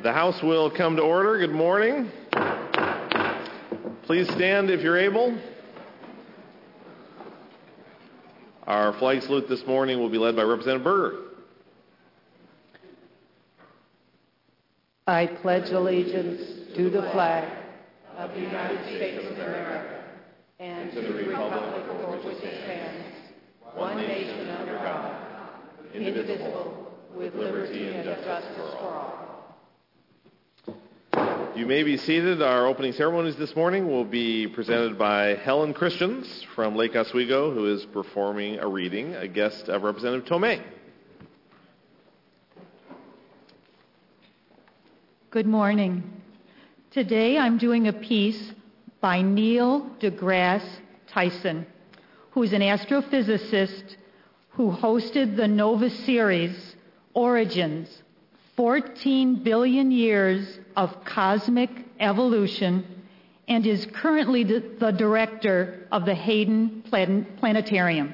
The House will come to order. Good morning. Please stand if you're able. Our flag salute this morning will be led by Representative Berger. I pledge allegiance to the flag of the United States of America and to the republic for which it stands, one nation under God, indivisible, with liberty and justice for all. You may be seated. Our opening ceremonies this morning will be presented by Helen Christians from Lake Oswego, who is performing a reading, a guest of Representative Tomei. Good morning. Today I'm doing a piece by Neil deGrasse Tyson, who is an astrophysicist who hosted the NOVA series, Origins, 14 billion years of cosmic evolution, and is currently the director of the Hayden Planetarium.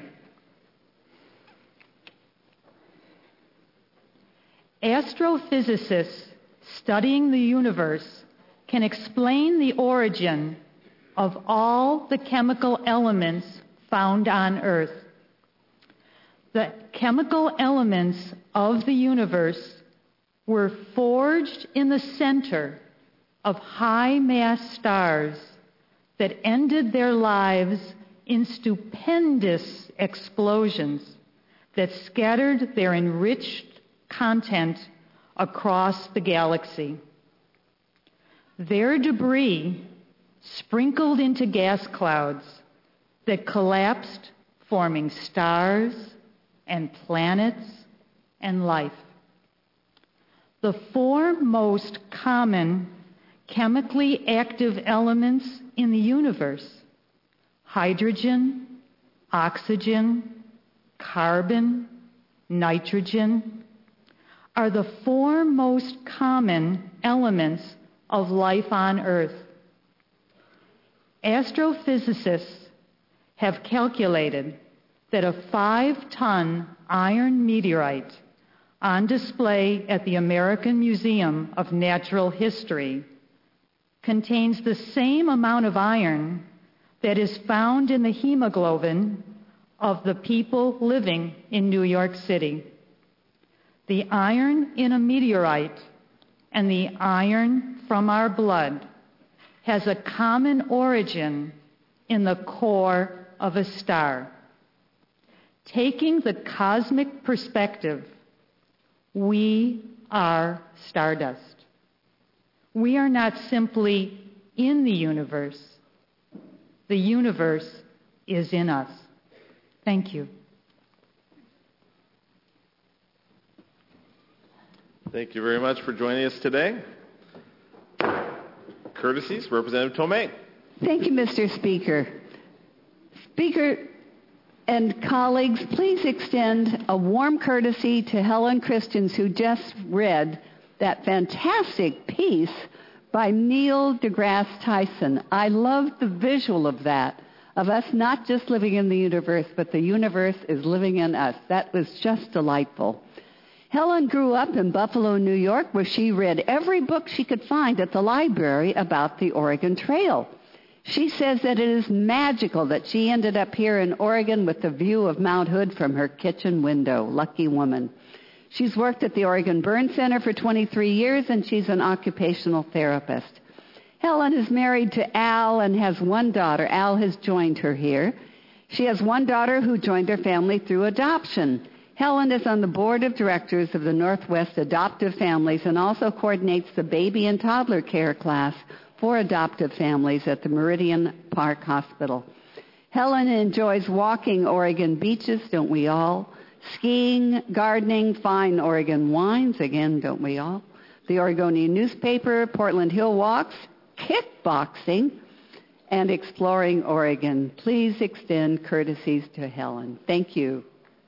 Astrophysicists studying the universe can explain the origin of all the chemical elements found on Earth. The chemical elements of the universe were forged in the center of high-mass stars that ended their lives in stupendous explosions that scattered their enriched content across the galaxy. Their debris sprinkled into gas clouds that collapsed, forming stars and planets and life. The four most common chemically active elements in the universe, hydrogen, oxygen, carbon, nitrogen, are the four most common elements of life on Earth. Astrophysicists have calculated that a 5-ton iron meteorite on display at the American Museum of Natural History contains the same amount of iron that is found in the hemoglobin of the people living in New York City. The iron in a meteorite and the iron from our blood has a common origin in the core of a star. Taking the cosmic perspective, we are stardust. We are not simply in the universe. The universe is in us. Thank you. Thank you very much for joining us today. Courtesies, Representative Tomei. Thank you, Mr. Speaker. Speaker and colleagues, please extend a warm courtesy to Helen Christians, who just read that fantastic piece by Neil deGrasse Tyson. I love the visual of that, of us not just living in the universe, but the universe is living in us. That was just delightful. Helen grew up in Buffalo, New York, where she read every book she could find at the library about the Oregon Trail. She says that it is magical that she ended up here in Oregon with the view of Mount Hood from her kitchen window. Lucky woman. She's worked at the Oregon Burn Center for 23 years, and she's an occupational therapist. Helen is married to Al and has one daughter. Al has joined her here. She has one daughter who joined her family through adoption. Helen is on the board of directors of the Northwest Adoptive Families and also coordinates the baby and toddler care class for adoptive families at the Meridian Park Hospital. Helen enjoys walking Oregon beaches, don't we all? Skiing, gardening, fine Oregon wines, again, don't we all? The Oregonian newspaper, Portland Hill walks, kickboxing, and exploring Oregon. Please extend courtesies to Helen. Thank you.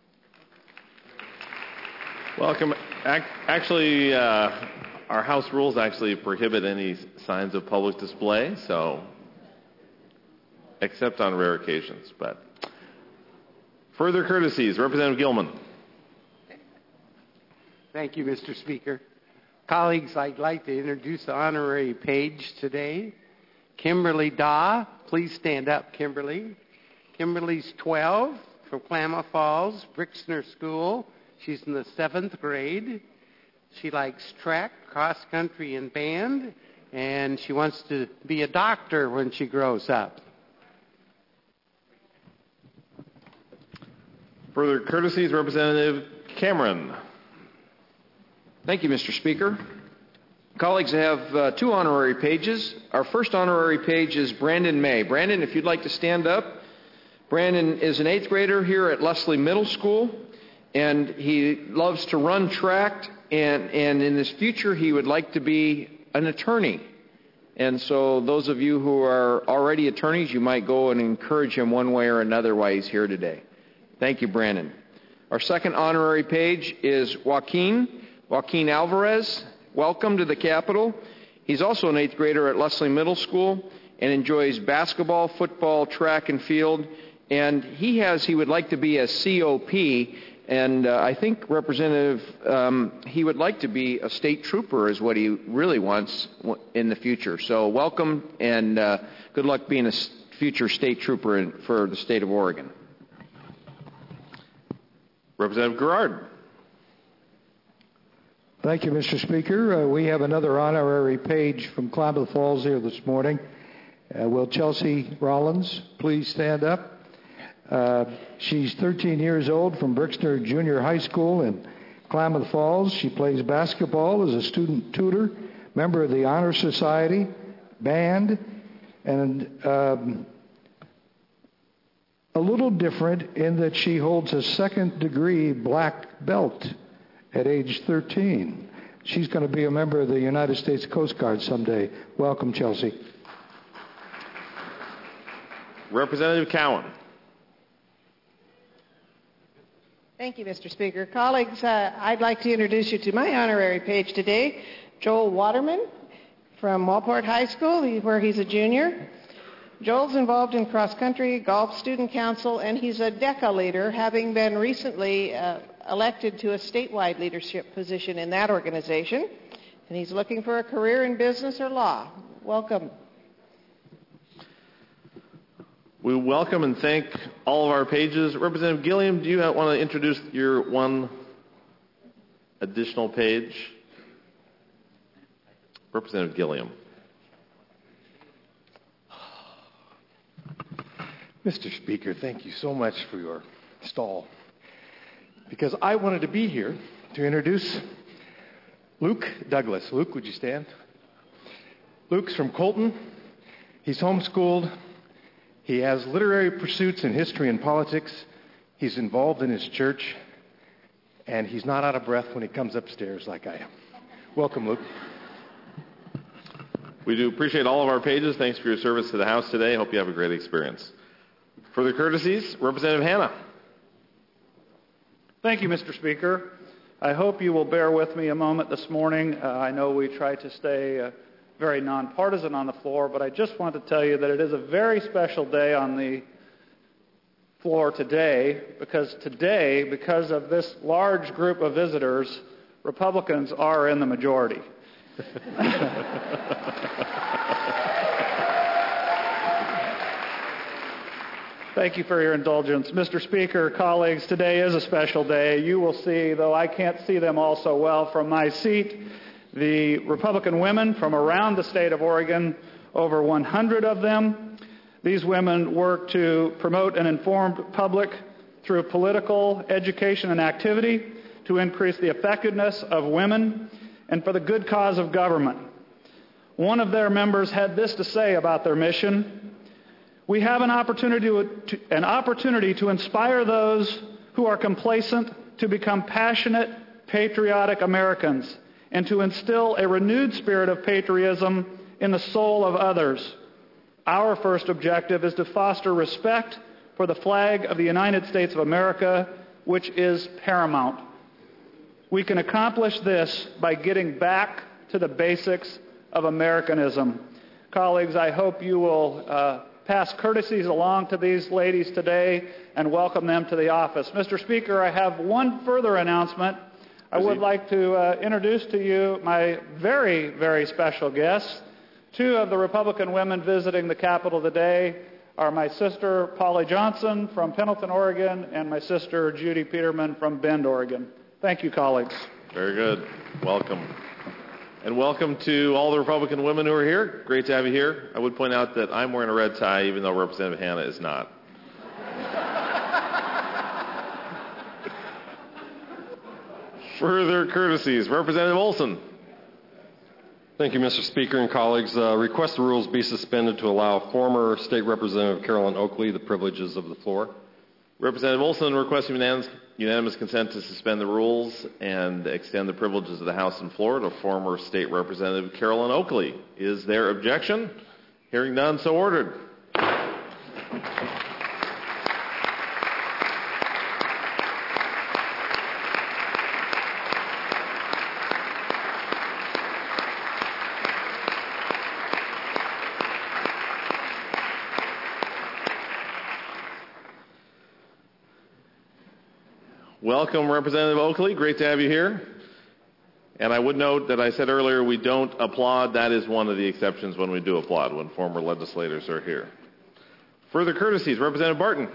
Welcome. Actually, our House rules actually prohibit any signs of public display, so except on rare occasions. But further courtesies, Representative Gilman. Thank you, Mr. Speaker. Colleagues, I'd like to introduce the honorary page today. Kimberly Daw, please stand up, Kimberly. Kimberly's 12 from Klamath Falls, Brixner School. She's in the 7th grade. She likes track, cross country, and band, and she wants to be a doctor when she grows up. Further courtesies, Representative Cameron. Thank you, Mr. Speaker. Colleagues, I have two honorary pages. Our first honorary page is Brandon May. Brandon, if you'd like to stand up. Brandon is an 8th grader here at Leslie Middle School, and he loves to run track, and in his future he would like to be an attorney. And so those of you who are already attorneys, you might go and encourage him one way or another while he's here today. Thank you, Brandon. Our second honorary page is Joaquin Alvarez. Welcome to the Capitol. He's also an 8th grader at Leslie Middle School and enjoys basketball, football, track, and field. And he would like to be a COP, and I think, Representative, he would like to be a state trooper is what he really wants in the future. So welcome, and good luck being a future state trooper for the state of Oregon. Representative Gerard. Thank you, Mr. Speaker. We have another honorary page from Klamath Falls here this morning. Will Chelsea Rollins please stand up? She's 13 years old from Brixner Junior High School in Klamath Falls. She plays basketball as a student tutor, member of the Honor Society, band, and a little different in that she holds a 2nd degree black belt at age 13. She's going to be a member of the United States Coast Guard someday. Welcome, Chelsea. Representative Cowan. Thank you, Mr. Speaker. Colleagues, I'd like to introduce you to my honorary page today, Joel Waterman from Walport High School, where he's a junior. Joel's involved in cross-country, golf, student council, and he's a DECA leader, having been recently elected to a statewide leadership position in that organization. And he's looking for a career in business or law. Welcome. We welcome and thank all of our pages. Representative Gilliam, do you want to introduce your one additional page? Representative Gilliam. Mr. Speaker, thank you so much for your stall, because I wanted to be here to introduce Luke Douglas. Luke, would you stand? Luke's from Colton. He's homeschooled. He has literary pursuits in history and politics. He's involved in his church, and he's not out of breath when he comes upstairs like I am. Welcome, Luke. We do appreciate all of our pages. Thanks for your service to the House today. Hope you have a great experience. Further courtesies, Representative Hanna. Thank you, Mr. Speaker. I hope you will bear with me a moment this morning. I know we try to stay very nonpartisan on the floor, but I just want to tell you that it is a very special day on the floor today, because of this large group of visitors, Republicans are in the majority. Thank you for your indulgence. Mr. Speaker, colleagues, today is a special day. You will see, though I can't see them all so well from my seat, the Republican women from around the state of Oregon, over 100 of them. These women work to promote an informed public through political education and activity, to increase the effectiveness of women, and for the good cause of government. One of their members had this to say about their mission: we have an opportunity to inspire those who are complacent to become passionate, patriotic Americans, and to instill a renewed spirit of patriotism in the soul of others. Our first objective is to foster respect for the flag of the United States of America, which is paramount. We can accomplish this by getting back to the basics of Americanism. Colleagues, I hope you will pass courtesies along to these ladies today and welcome them to the office. Mr. Speaker, I have one further announcement. I would like to introduce to you my very, very special guests. Two of the Republican women visiting the Capitol today are my sister, Polly Johnson from Pendleton, Oregon, and my sister, Judy Peterman from Bend, Oregon. Thank you, colleagues. Very good. Welcome. And welcome to all the Republican women who are here. Great to have you here. I would point out that I'm wearing a red tie, even though Representative Hanna is not. Further courtesies. Representative Olson. Thank you, Mr. Speaker and colleagues. Request the rules be suspended to allow former State Representative Carolyn Oakley the privileges of the floor. Representative Olson requests unanimous consent to suspend the rules and extend the privileges of the House and floor to former State Representative Carolyn Oakley. Is there objection? Hearing none, so ordered. Welcome, Representative Oakley. Great to have you here. And I would note that I said earlier we don't applaud. That is one of the exceptions when we do applaud, when former legislators are here. Further courtesies. Representative Barton.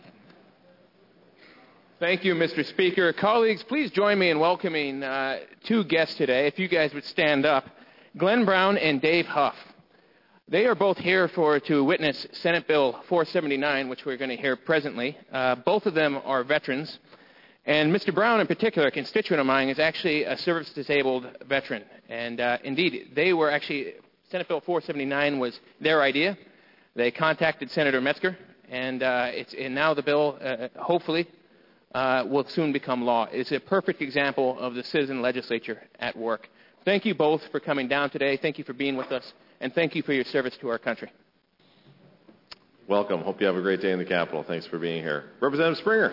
Thank you, Mr. Speaker. Colleagues, please join me in welcoming two guests today. If you guys would stand up. Glenn Brown and Dave Huff. They are both here to witness Senate Bill 479, which we're going to hear presently. Both of them are veterans. And Mr. Brown, in particular, a constituent of mine, is actually a service-disabled veteran. And indeed, they were actually, Senate Bill 479 was their idea. They contacted Senator Metzger, and now the bill, hopefully, will soon become law. It's a perfect example of the citizen legislature at work. Thank you both for coming down today. Thank you for being with us. And thank you for your service to our country. Welcome. Hope you have a great day in the Capitol. Thanks for being here. Representative Springer.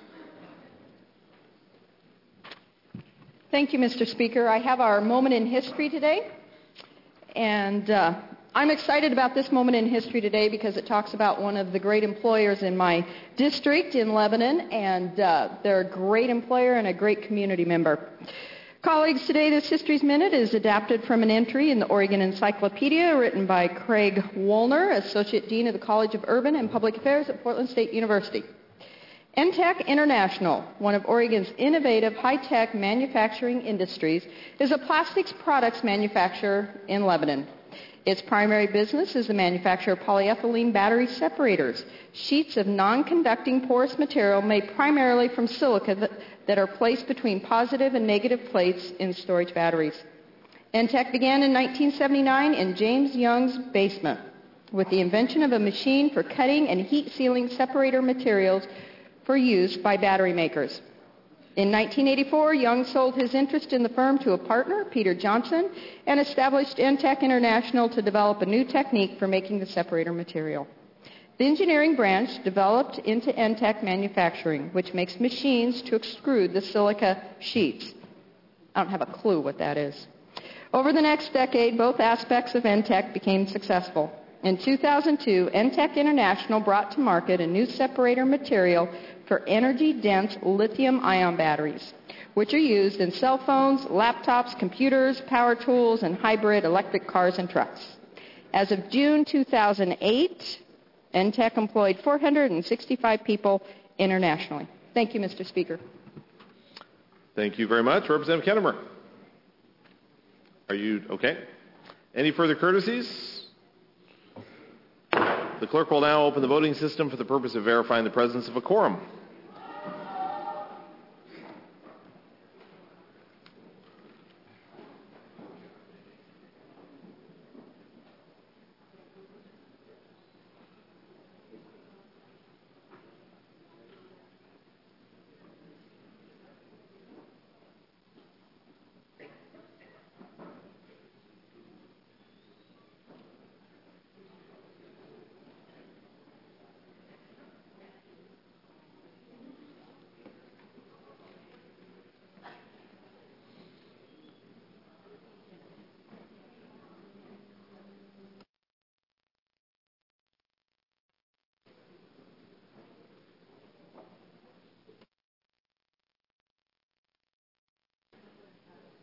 Thank you, Mr. Speaker. I have our moment in history today, and I'm excited about this moment in history today because it talks about one of the great employers in my district in Lebanon, and they're a great employer and a great community member. Colleagues, today this History's Minute is adapted from an entry in the Oregon Encyclopedia written by Craig Woolner, Associate Dean of the College of Urban and Public Affairs at Portland State University. ENTEC International, one of Oregon's innovative high-tech manufacturing industries, is a plastics products manufacturer in Lebanon. Its primary business is the manufacture of polyethylene battery separators, sheets of non-conducting porous material made primarily from silica that are placed between positive and negative plates in storage batteries. ENTEC began in 1979 in James Young's basement with the invention of a machine for cutting and heat-sealing separator materials for use by battery makers. In 1984, Young sold his interest in the firm to a partner, Peter Johnson, and established ENTEC International to develop a new technique for making the separator material. The engineering branch developed into ENTEC Manufacturing, which makes machines to extrude the silica sheets. I don't have a clue what that is. Over the next decade, both aspects of ENTEC became successful. In 2002, ENTEC International brought to market a new separator material for energy-dense lithium-ion batteries, which are used in cell phones, laptops, computers, power tools, and hybrid electric cars and trucks. As of June 2008, ENTEC employed 465 people internationally. Thank you, Mr. Speaker. Thank you very much. Representative Kettemer. Are you okay? Any further courtesies? The clerk will now open the voting system for the purpose of verifying the presence of a quorum.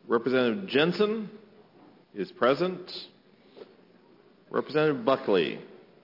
Representative Jensen is present. Representative Buckley.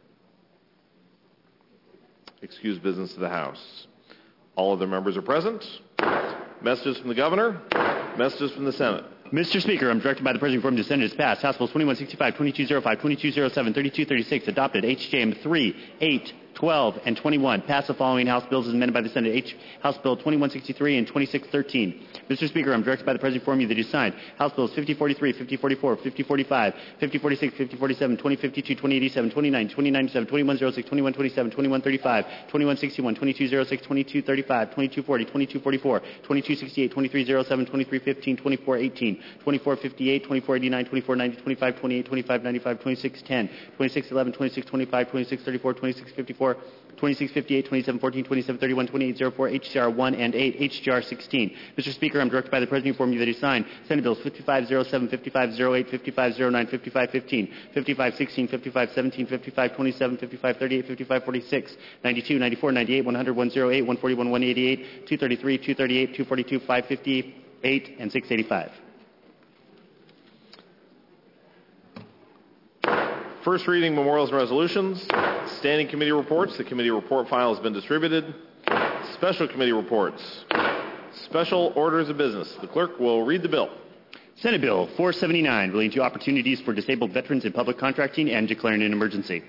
Excuse business to the House. All other members are present. Messages from the Governor. Messages from the Senate. Mr. Speaker, I'm directed by the President to inform the Senate is passed. House Bills 2165, 2205, 2207, 3236 adopted. HJM 3, 8, 12, and 21 pass the following House bills as amended by the Senate. House Bill 2163 and 2613. Mr. Speaker, I'm directed by the President to inform you that he signed House Bills 5043, 5044, 5045, 5046, 5047, 2052, 2087, 29, 2097, 2106, 2127, 2135, 2161, 2206, 2235, 2240, 2244, 2268, 2307, 2315, 2418, 2458, 2489, 2490, 2528, 2595, 2610, 2611, 2625, 2634, 2654, 2658, 2714, 2731, 2804, HCR 1 and 8, HCR 16. Mr. Speaker, I'm directed by the President to inform you that he signed Senate Bills 5507, 5508, 5509, 5515, 5516, 5517, 5527, 5538, 5546, 92, 94, 98, 100, 108, 141, 188, 233, 238, 242, 558, and 685. First reading memorials and resolutions. Standing committee reports. The committee report file has been distributed. Special committee reports. Special orders of business. The clerk will read the bill. Senate Bill 479 relating to opportunities for disabled veterans in public contracting and declaring an emergency.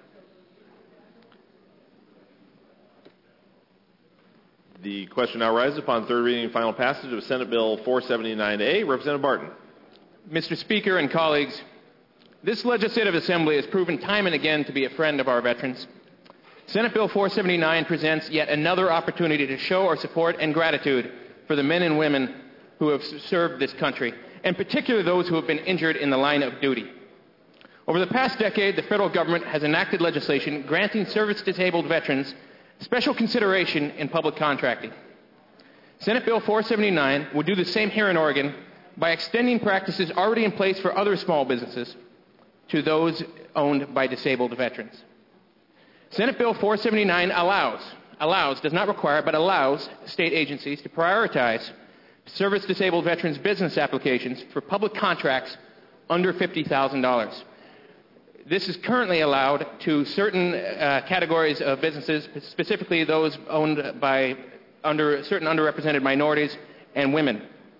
The question now rises upon third reading and final passage of Senate Bill 479A. Representative Barton. Mr. Speaker and colleagues, this legislative assembly has proven time and again to be a friend of our veterans. Senate Bill 479 presents yet another opportunity to show our support and gratitude for the men and women who have served this country, and particularly those who have been injured in the line of duty. Over the past decade, the federal government has enacted legislation granting service-disabled veterans special consideration in public contracting. Senate Bill 479 would do the same here in Oregon by extending practices already in place for other small businesses to those owned by disabled veterans. Senate Bill 479 does not require, but allows state agencies to prioritize service-disabled veterans' business applications for public contracts under $50,000. This is currently allowed to certain categories of businesses, specifically those owned by certain underrepresented minorities and women.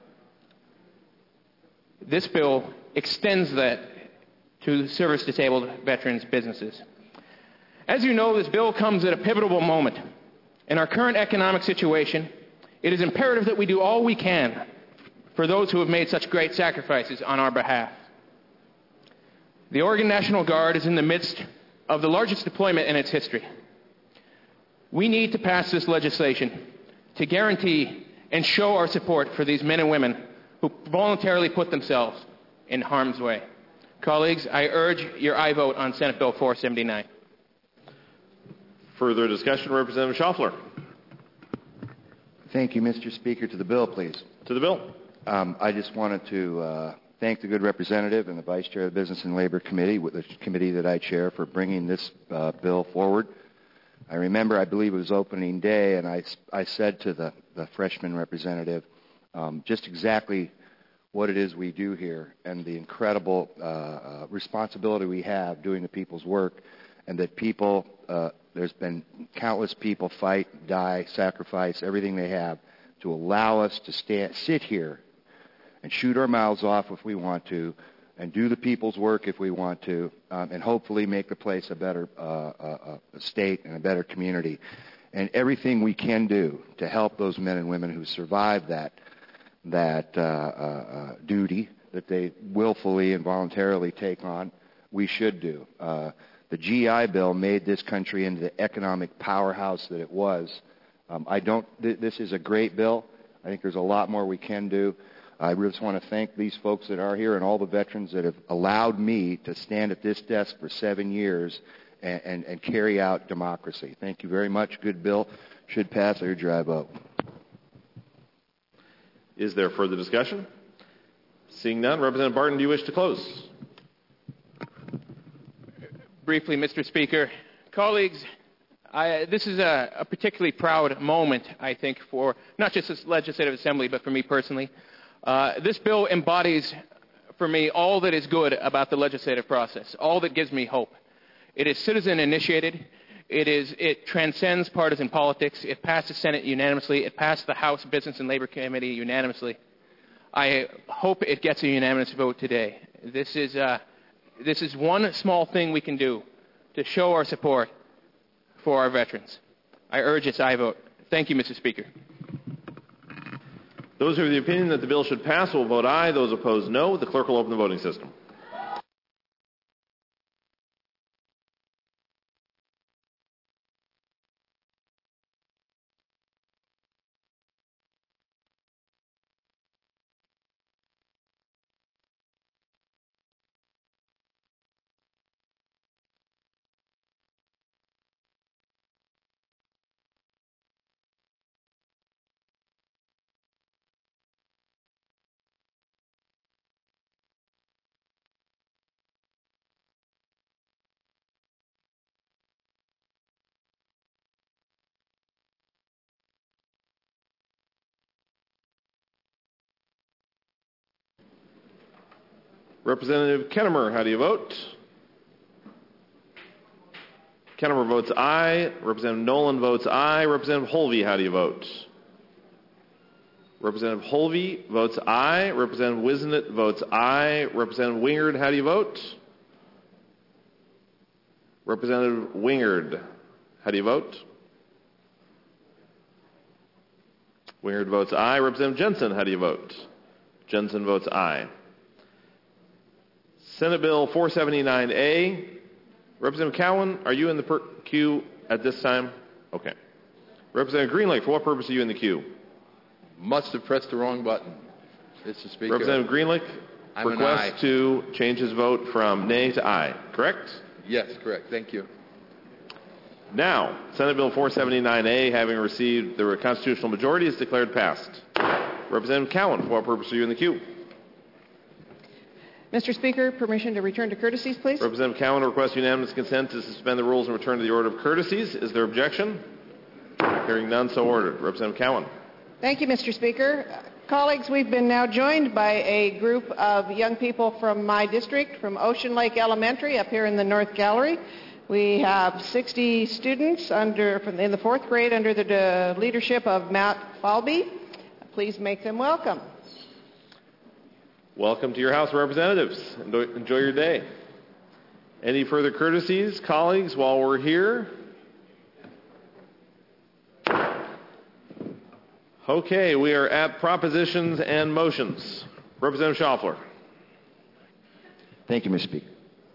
This bill extends that to service-disabled veterans' businesses. As you know, this bill comes at a pivotal moment. In our current economic situation, it is imperative that we do all we can for those who have made such great sacrifices on our behalf. The Oregon National Guard is in the midst of the largest deployment in its history. We need to pass this legislation to guarantee and show our support for these men and women who voluntarily put themselves in harm's way. Colleagues, I urge your aye vote on Senate Bill 479. Further discussion, Representative Schaffler. Thank you, Mr. Speaker. To the bill, please. To the bill. I just wanted to thank the good representative and the Vice Chair of the Business and Labor Committee, the committee that I chair, for bringing this bill forward. I remember, I believe it was opening day, and I said to the freshman representative just exactly what it is we do here and the incredible responsibility we have doing the people's work, and that people, there's been countless people fight, die, sacrifice everything they have to allow us to sit here and shoot our mouths off if we want to, and do the people's work if we want to, and hopefully make the place a better state and a better community. And everything we can do to help those men and women who survive that duty that they willfully and voluntarily take on, we should do. The GI Bill made this country into the economic powerhouse that it was. This is a great bill. I think there's a lot more we can do. I just want to thank these folks that are here and all the veterans that have allowed me to stand at this desk for 7 years and carry out democracy. Thank you very much. Good bill. Should pass. I urge your aye vote. Is there further discussion? Seeing none, Representative Barton, do you wish to close? Briefly, Mr. Speaker. Colleagues, this is a particularly proud moment, I think, for not just this legislative assembly, but for me personally. This bill embodies, for me, all that is good about the legislative process, all that gives me hope. It is citizen-initiated. It transcends partisan politics. It passed the Senate unanimously. It passed the House Business and Labor Committee unanimously. I hope it gets a unanimous vote today. This is one small thing we can do to show our support for our veterans. I urge its aye vote. Thank you, Mr. Speaker. Those who are of the opinion that the bill should pass will vote aye. Those opposed, no. The clerk will open the voting system. Representative Kennemer, how do you vote? Kennemer votes aye. Representative Nolan votes aye. Representative Holvey, how do you vote? Representative Holvey votes aye. Representative Wisnett votes aye. Representative Wingard, how do you vote? Representative Wingard, how do you vote? Wingard votes aye. Representative Jensen, how do you vote? Jensen votes aye. Senate Bill 479A. Representative Cowan, are you in the queue at this time? Okay. Representative Greenlake, for what purpose are you in the queue? Must have pressed the wrong button, Mr. Speaker. Representative Greenlake requests to change his vote from nay to aye, correct? Yes, correct. Thank you. Now, Senate Bill 479A, having received the constitutional majority, is declared passed. Representative Cowan, for what purpose are you in the queue? Mr. Speaker, permission to return to courtesies, please. Representative Cowan requests unanimous consent to suspend the rules and return to the order of courtesies. Is there objection? Hearing none, so ordered. Representative Cowan. Thank you, Mr. Speaker. Colleagues, we've been now joined by a group of young people from my district, from Ocean Lake Elementary, up here in the North Gallery. We have 60 students in the fourth grade under the leadership of Matt Falby. Please make them welcome. Welcome to your House of Representatives. Enjoy your day. Any further courtesies, colleagues, while we're here? Okay, we are at propositions and motions. Representative Schaffler. Thank you, Mr. Speaker.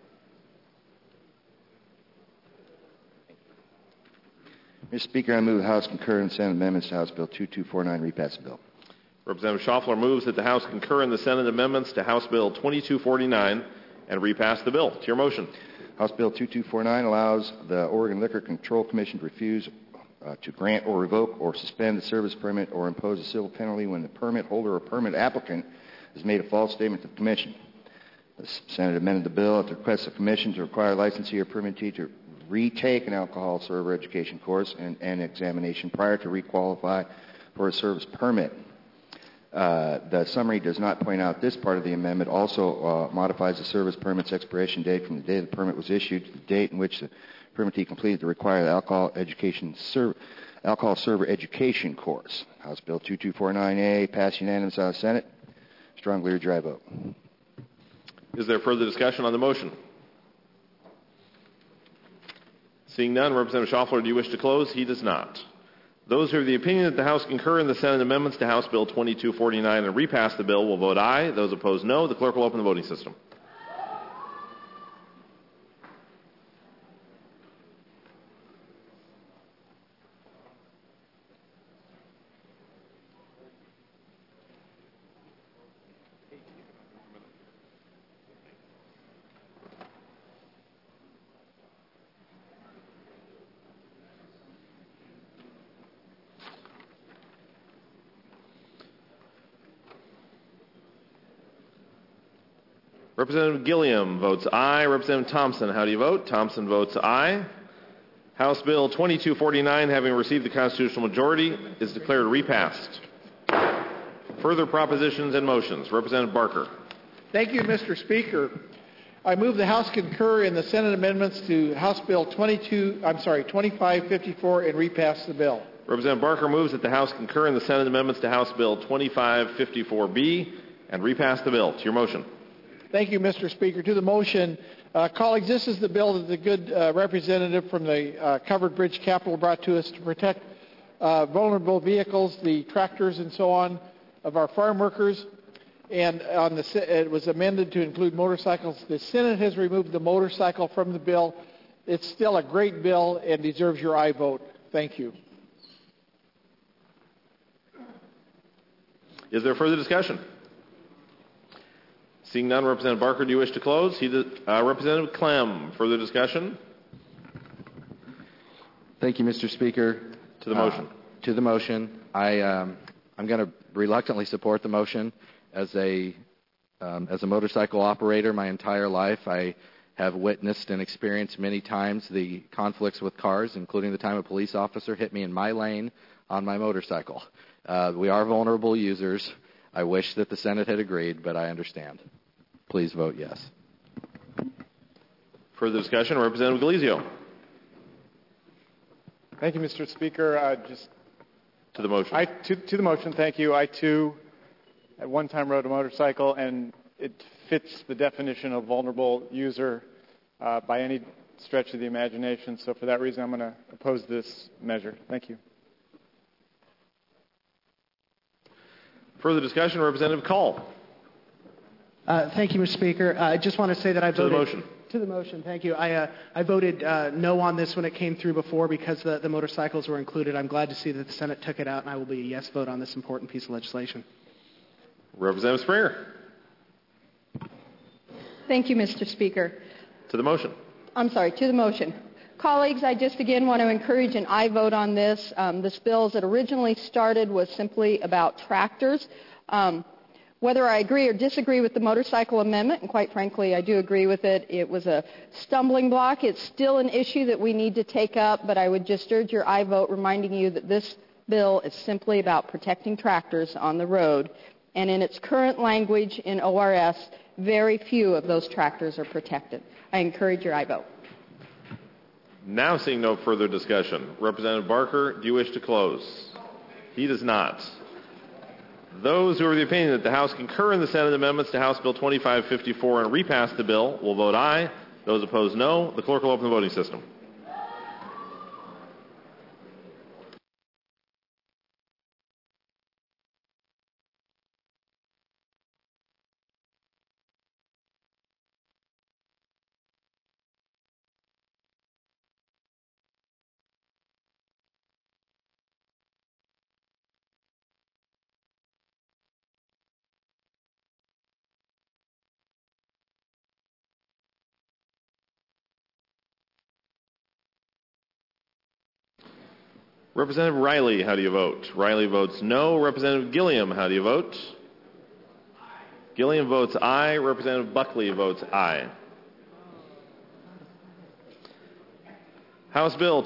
Mr. Speaker, I move the House concur in Senate amendments to House Bill 2249, repass the bill. Representative Schaffler moves that the House concur in the Senate amendments to House Bill 2249 and repass the bill. To your motion. House Bill 2249 allows the Oregon Liquor Control Commission to refuse to grant or revoke or suspend the service permit or impose a civil penalty when the permit holder or permit applicant has made a false statement to the Commission. The Senate amended the bill at the request of the Commission to require licensee or permittee to retake an alcohol server education course and examination prior to requalify for a service permit. The summary does not point out this part of the amendment also modifies the service permit's expiration date from the day the permit was issued to the date in which the permittee completed the required alcohol server education course. House Bill 2249A passed unanimous out of the Senate. Strongly urge aye vote. Is there further discussion on the motion? Seeing none, Representative Schaffler, do you wish to close? He does not. Those who are of the opinion that the House concur in the Senate amendments to House Bill 2249 and repass the bill will vote aye. Those opposed, no. The clerk will open the voting system. Representative Gilliam votes aye. Representative Thompson, how do you vote? Thompson votes aye. House Bill 2249, having received the constitutional majority, is declared repassed. Further propositions and motions. Representative Barker. Thank you, Mr. Speaker. I move the House concur in the Senate amendments to House Bill 2554 and repass the bill. Representative Barker moves that the House concur in the Senate amendments to House Bill 2554B and repass the bill. To your motion. Thank you, Mr. Speaker. To the motion, colleagues, this is the bill that the good representative from the Covered Bridge Capital brought to us to protect vulnerable vehicles, the tractors and so on, of our farm workers. And it was amended to include motorcycles. The Senate has removed the motorcycle from the bill. It's still a great bill and deserves your aye vote. Thank you. Is there further discussion? Seeing none, Representative Barker, do you wish to close? Representative Clem, further discussion? Thank you, Mr. Speaker. To the motion. To the motion. I'm going to reluctantly support the motion. As a motorcycle operator my entire life, I have witnessed and experienced many times the conflicts with cars, including the time a police officer hit me in my lane on my motorcycle. We are vulnerable users. I wish that the Senate had agreed, but I understand. Please vote yes. Further discussion? Representative Galizio. Thank you, Mr. Speaker. To the motion. To the motion, thank you. I, too, at one time rode a motorcycle, and it fits the definition of vulnerable user by any stretch of the imagination. So for that reason, I'm going to oppose this measure. Thank you. Further discussion? Representative Call. Thank you, Mr. Speaker. I just want to say that I voted... To the motion. To the motion, thank you. I voted no on this when it came through before because the motorcycles were included. I'm glad to see that the Senate took it out, and I will be a yes vote on this important piece of legislation. Representative Springer. Thank you, Mr. Speaker. To the motion. To the motion. Colleagues, I just again want to encourage an aye vote on this. This bill, as it originally started, was simply about tractors. Whether I agree or disagree with the motorcycle amendment, and quite frankly, I do agree with it, it was a stumbling block. It's still an issue that we need to take up, but I would just urge your aye vote, reminding you that this bill is simply about protecting tractors on the road. And in its current language in ORS, very few of those tractors are protected. I encourage your aye vote. Now seeing no further discussion. Representative Barker, do you wish to close? He does not. Those who are of the opinion that the House concur in the Senate amendments to House Bill 2554 and repass the bill will vote aye. Those opposed, no. The clerk will open the voting system. Representative Riley, how do you vote? Riley votes no. Representative Gilliam, how do you vote? Gilliam votes aye. Representative Buckley votes aye. House Bill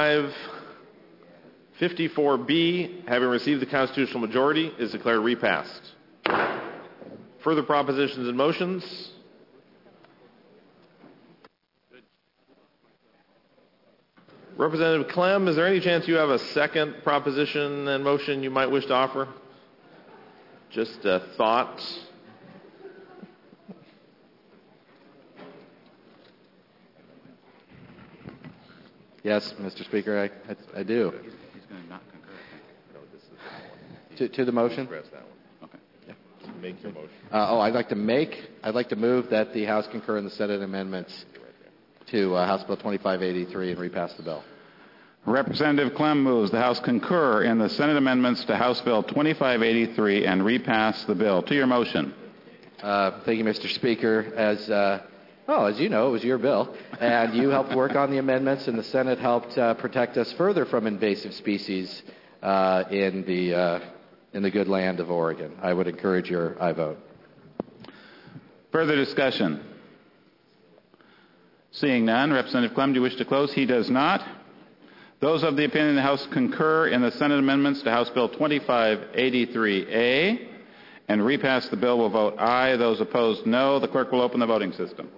2554B, having received the constitutional majority, is declared repassed. Further propositions and motions? Representative Clem, is there any chance you have a second proposition and motion you might wish to offer? Just a thought. Yes, Mr. Speaker, I do. He's going to not concur. To the motion? Okay. Yeah. Make your motion. I'd like to move that the House concur in the Senate amendments to House Bill 2583 and repass the bill. Representative Clem moves the House concur in the Senate amendments to House Bill 2583 and repass the bill. To your motion. Thank you, Mr. Speaker. As you know, it was your bill, and you helped work on the amendments, and the Senate helped protect us further from invasive species in the good land of Oregon. I would encourage your aye vote. Further discussion? Seeing none, Representative Clem, do you wish to close? He does not. Those of the opinion the House concur in the Senate amendments to House Bill 2583A and repass the bill will vote aye. Those opposed, no. The clerk will open the voting system.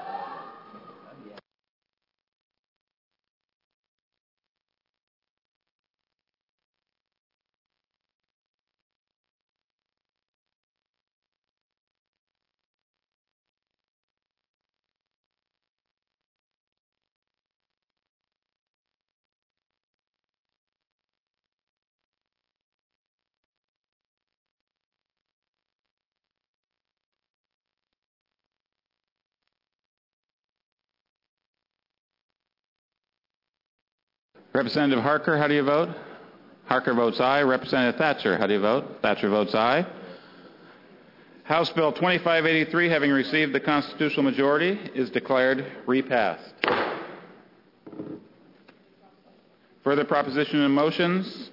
Representative Harker, how do you vote? Harker votes aye. Representative Thatcher, how do you vote? Thatcher votes aye. House Bill 2583, having received the constitutional majority, is declared repassed. Further proposition and motions?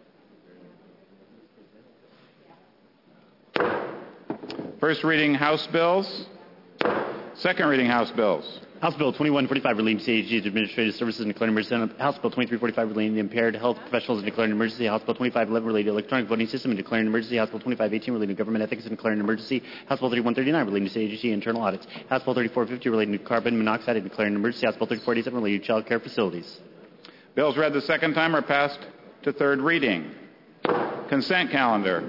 First reading House bills. Second reading House bills. House Bill 2145 relating to CAG's administrative services and declaring emergency. House Bill 2345 relating to impaired health professionals and declaring emergency. House Bill 2511 relating to electronic voting system and declaring emergency. House Bill 2518 relating to government ethics and declaring emergency. House Bill 3139 relating to CAG internal audits. House Bill 3450 relating to carbon monoxide and declaring emergency. House Bill 3487 relating to child care facilities. Bills read the second time are passed to third reading. Consent calendar.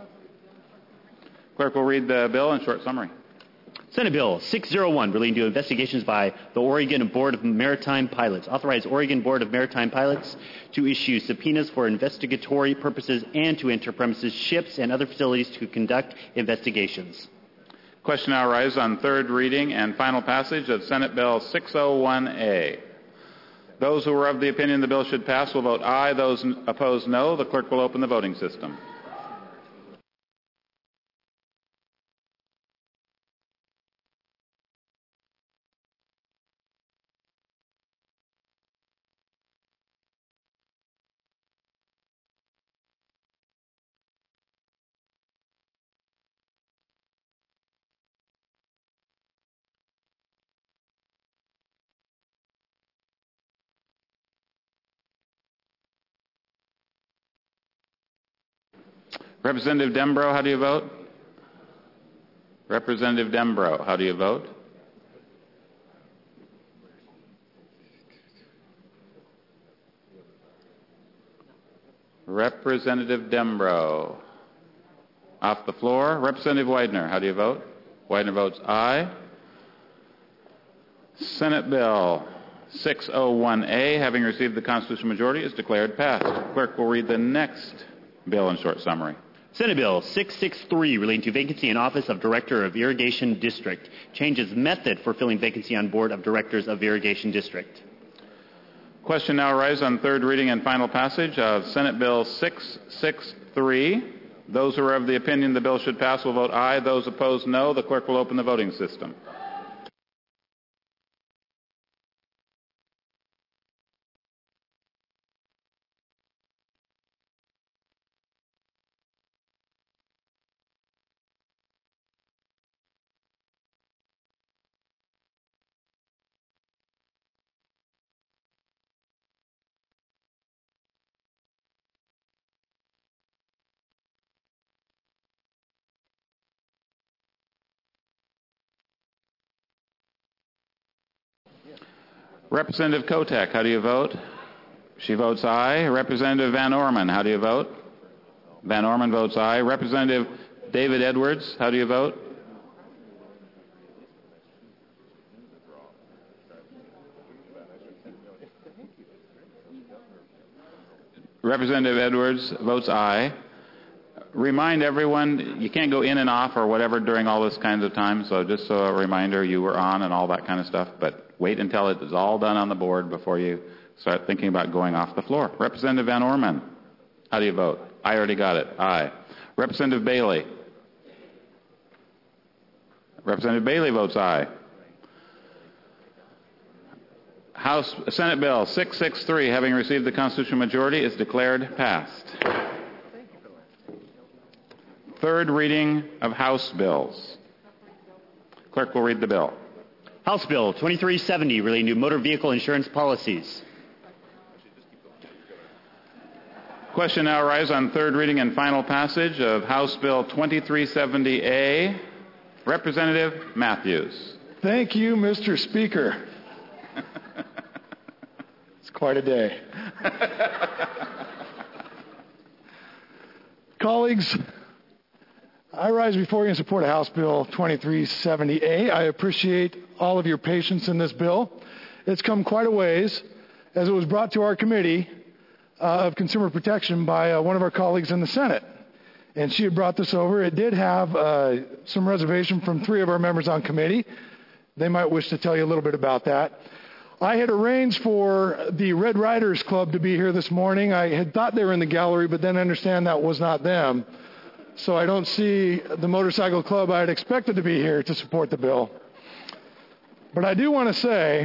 Clerk will read the bill in short summary. Senate Bill 601 relating to investigations by the Oregon Board of Maritime Pilots. Authorize Oregon Board of Maritime Pilots to issue subpoenas for investigatory purposes and to enter premises, ships, and other facilities to conduct investigations. Question now arises on third reading and final passage of Senate Bill 601A. Those who are of the opinion the bill should pass will vote aye. Those opposed, no. The clerk will open the voting system. Representative Dembro, how do you vote? Representative Dembro, how do you vote? Representative Dembro. Off the floor. Representative Widener, how do you vote? Widener votes aye. Senate Bill 601A, having received the constitutional majority, is declared passed. Clerk will read the next bill in short summary. Senate Bill 663 relating to vacancy in office of Director of Irrigation District. Changes method for filling vacancy on Board of Directors of Irrigation District. Question now arises on third reading and final passage of Senate Bill 663. Those who are of the opinion the bill should pass will vote aye. Those opposed, no. The clerk will open the voting system. Representative Kotek, how do you vote? She votes aye. Representative Van Orman, how do you vote? Van Orman votes aye. Representative David Edwards, how do you vote? Representative Edwards votes aye. Remind everyone, you can't go in and off or whatever during all this kinds of time, so just so a reminder, you were on and all that kind of stuff, but wait until it is all done on the board before you start thinking about going off the floor. Representative Van Orman, how do you vote? I already got it. Aye. Representative Bailey. Representative Bailey votes aye. Senate Bill 663, having received the constitutional majority, is declared passed. Third reading of House bills. Clerk will read the bill. House Bill 2370 relating to motor vehicle insurance policies. Question now arises on third reading and final passage of House Bill 2370A. Representative Matthews. Thank you, Mr. Speaker. It's quite a day. Colleagues, I rise before you in support of House Bill 2370A. I appreciate all of your patience in this bill. It's come quite a ways, as it was brought to our committee of Consumer Protection by one of our colleagues in the Senate. And she had brought this over. It did have some reservation from 3 of our members on committee. They might wish to tell you a little bit about that. I had arranged for the Red Riders Club to be here this morning. I had thought they were in the gallery, but then I understand that was not them. So I don't see the motorcycle club I had expected to be here to support the bill. But I do want to say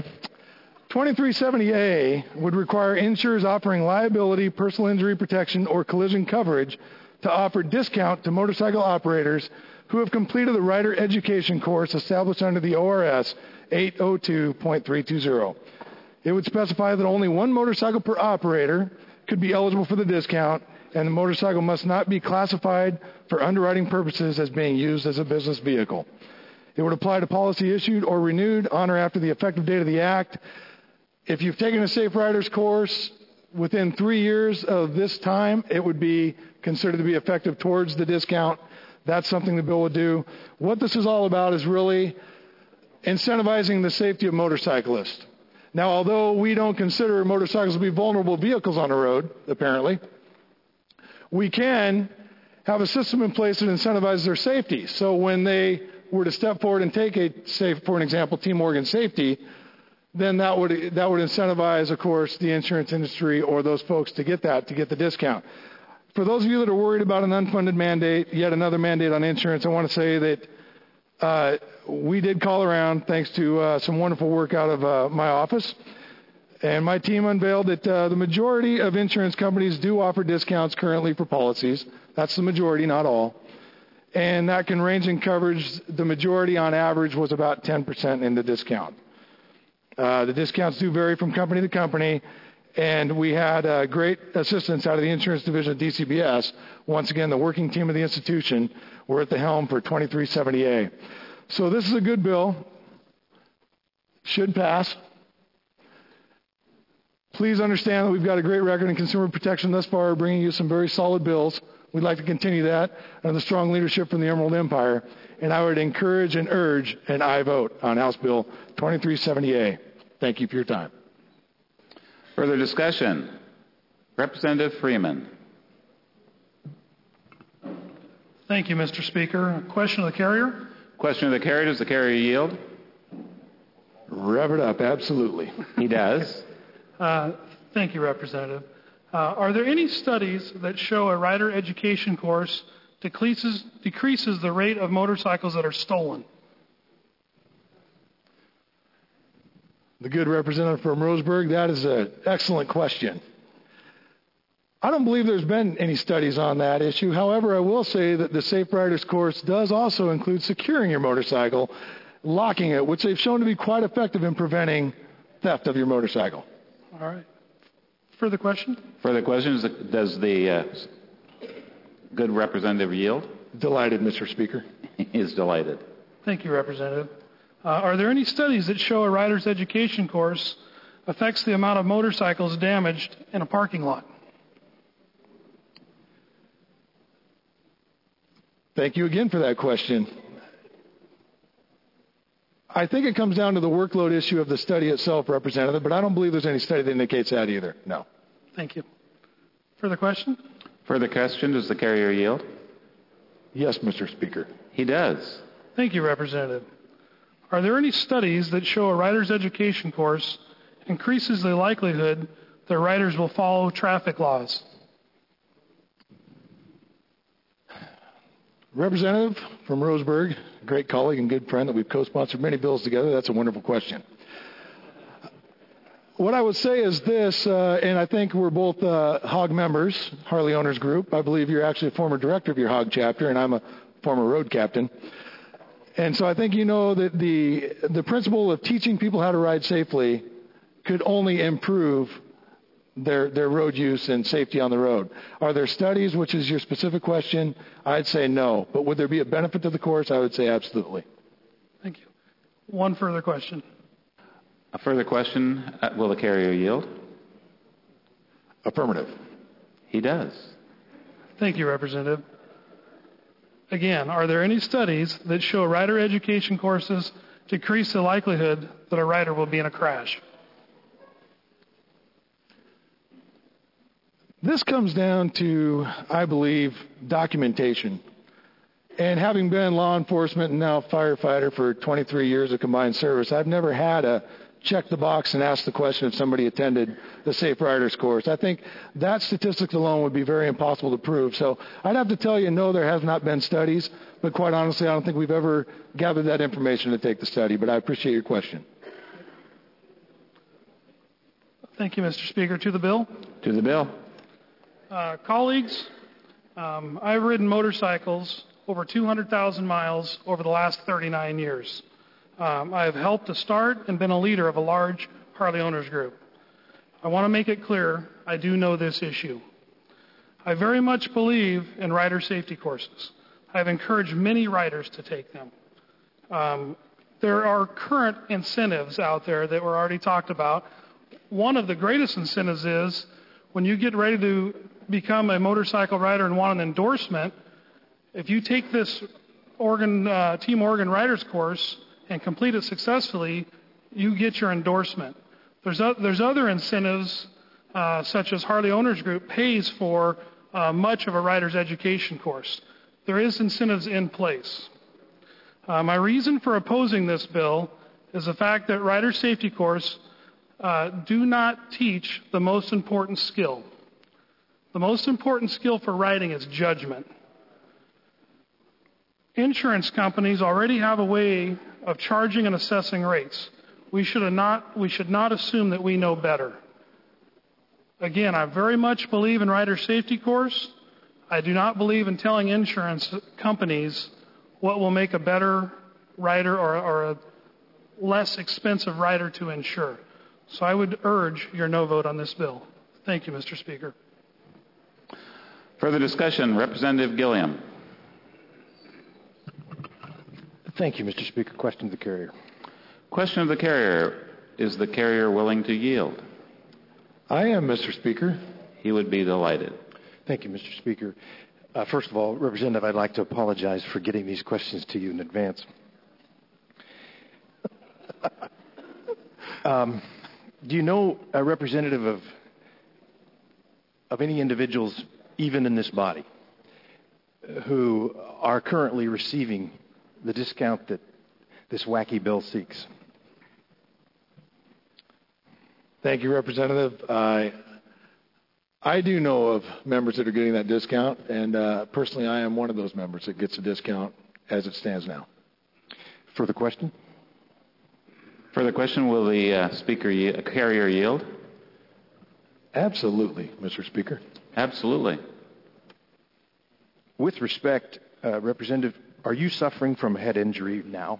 2370A would require insurers offering liability, personal injury protection, or collision coverage to offer discount to motorcycle operators who have completed the rider education course established under the ORS 802.320. It would specify that only one motorcycle per operator could be eligible for the discount, and the motorcycle must not be classified for underwriting purposes as being used as a business vehicle. It would apply to policy issued or renewed on or after the effective date of the Act. If you've taken a Safe Riders course within 3 years of this time, it would be considered to be effective towards the discount. That's something the bill would do. What this is all about is really incentivizing the safety of motorcyclists. Now, although we don't consider motorcycles to be vulnerable vehicles on the road, apparently, we can have a system in place that incentivizes their safety. So when they were to step forward and take for an example, Team Morgan Safety, then that would incentivize, of course, the insurance industry or those folks to get the discount. For those of you that are worried about an unfunded mandate, yet another mandate on insurance, I want to say that we did call around, thanks to some wonderful work out of my office, and my team unveiled that the majority of insurance companies do offer discounts currently for policies. That's the majority, not all. And that can range in coverage. The majority, on average, was about 10% in the discount. The discounts do vary from company to company, and we had great assistance out of the insurance division of DCBS. Once again, the working team of the institution were at the helm for 2370A. So this is a good bill. Should pass. Please understand that we've got a great record in consumer protection thus far, bringing you some very solid bills. We'd like to continue that under the strong leadership from the Emerald Empire. And I would encourage and urge an aye vote on House Bill 2370A. Thank you for your time. Further discussion? Representative Freeman. Thank you, Mr. Speaker. Question of the carrier? Question of the carrier. Does the carrier yield? Rev it up, absolutely. He does. Thank you, Representative. Are there any studies that show a rider education course decreases the rate of motorcycles that are stolen? The good representative from Roseburg, that is an excellent question. I don't believe there's been any studies on that issue. However, I will say that the Safe Riders course does also include securing your motorcycle, locking it, which they've shown to be quite effective in preventing theft of your motorcycle. All right. Further question? Further questions? Does the good representative yield? Delighted, Mr. Speaker. He is delighted. Thank you, Representative. Are there any studies that show a rider's education course affects the amount of motorcycles damaged in a parking lot? Thank you again for that question. I think it comes down to the workload issue of the study itself, Representative, but I don't believe there's any study that indicates that either. No. Thank you. Further question? Further question. Does the carrier yield? Yes, Mr. Speaker. He does. Thank you, Representative. Are there any studies that show a rider's education course increases the likelihood that riders will follow traffic laws? Representative from Roseburg, a great colleague and good friend that we've co-sponsored many bills together. That's a wonderful question. What I would say is this, and I think we're both HOG members, Harley Owners Group. I believe you're actually a former director of your HOG chapter, and I'm a former road captain. And so I think you know that the principle of teaching people how to ride safely could only improve their road use and safety on the road. Are there studies, which is your specific question? I'd say no. But would there be a benefit to the course? I would say absolutely. Thank you. One further question. A further question. Will the carrier yield? Affirmative. He does. Thank you, Representative. Again, are there any studies that show rider education courses decrease the likelihood that a rider will be in a crash? This comes down to, I believe, documentation. And having been law enforcement and now firefighter for 23 years of combined service, I've never had a check the box and ask the question if somebody attended the Safe Riders course. I think that statistics alone would be very impossible to prove. So I'd have to tell you, no, there has not been studies, but quite honestly, I don't think we've ever gathered that information to take the study, but I appreciate your question. Thank you, Mr. Speaker. To the bill. To the bill. Colleagues, I've ridden motorcycles over 200,000 miles over the last 39 years. I have helped to start and been a leader of a large Harley owners group. I want to make it clear I do know this issue. I very much believe in rider safety courses. I've encouraged many riders to take them. There are current incentives out there that were already talked about. One of the greatest incentives is when you get ready to become a motorcycle rider and want an endorsement, if you take this Team Oregon Riders course and complete it successfully, you get your endorsement. There's other incentives, such as Harley Owners Group pays for much of a rider's education course. There is incentives in place. My reason for opposing this bill is the fact that rider safety course do not teach the most important skill. The most important skill for riding is judgment. Insurance companies already have a way of charging and assessing rates. We should not assume that we know better. Again, I very much believe in rider safety course. I do not believe in telling insurance companies what will make a better rider or a less expensive rider to insure. So I would urge your no vote on this bill. Thank you, Mr. Speaker. Further discussion. Representative Gilliam. Thank you, Mr. Speaker. Question to the carrier. Question of the carrier. Is the carrier willing to yield? I am, Mr. Speaker. He would be delighted. Thank you, Mr. Speaker. First of all, Representative, I'd like to apologize for getting these questions to you in advance. Do you know a representative of any individuals, even in this body, who are currently receiving the discount that this wacky bill seeks? Thank you, Representative. I do know of members that are getting that discount, and personally, I am one of those members that gets a discount as it stands now. Further question? Further question. Will the carrier yield? Absolutely, Mr. Speaker. Absolutely. With respect, Representative, are you suffering from a head injury now?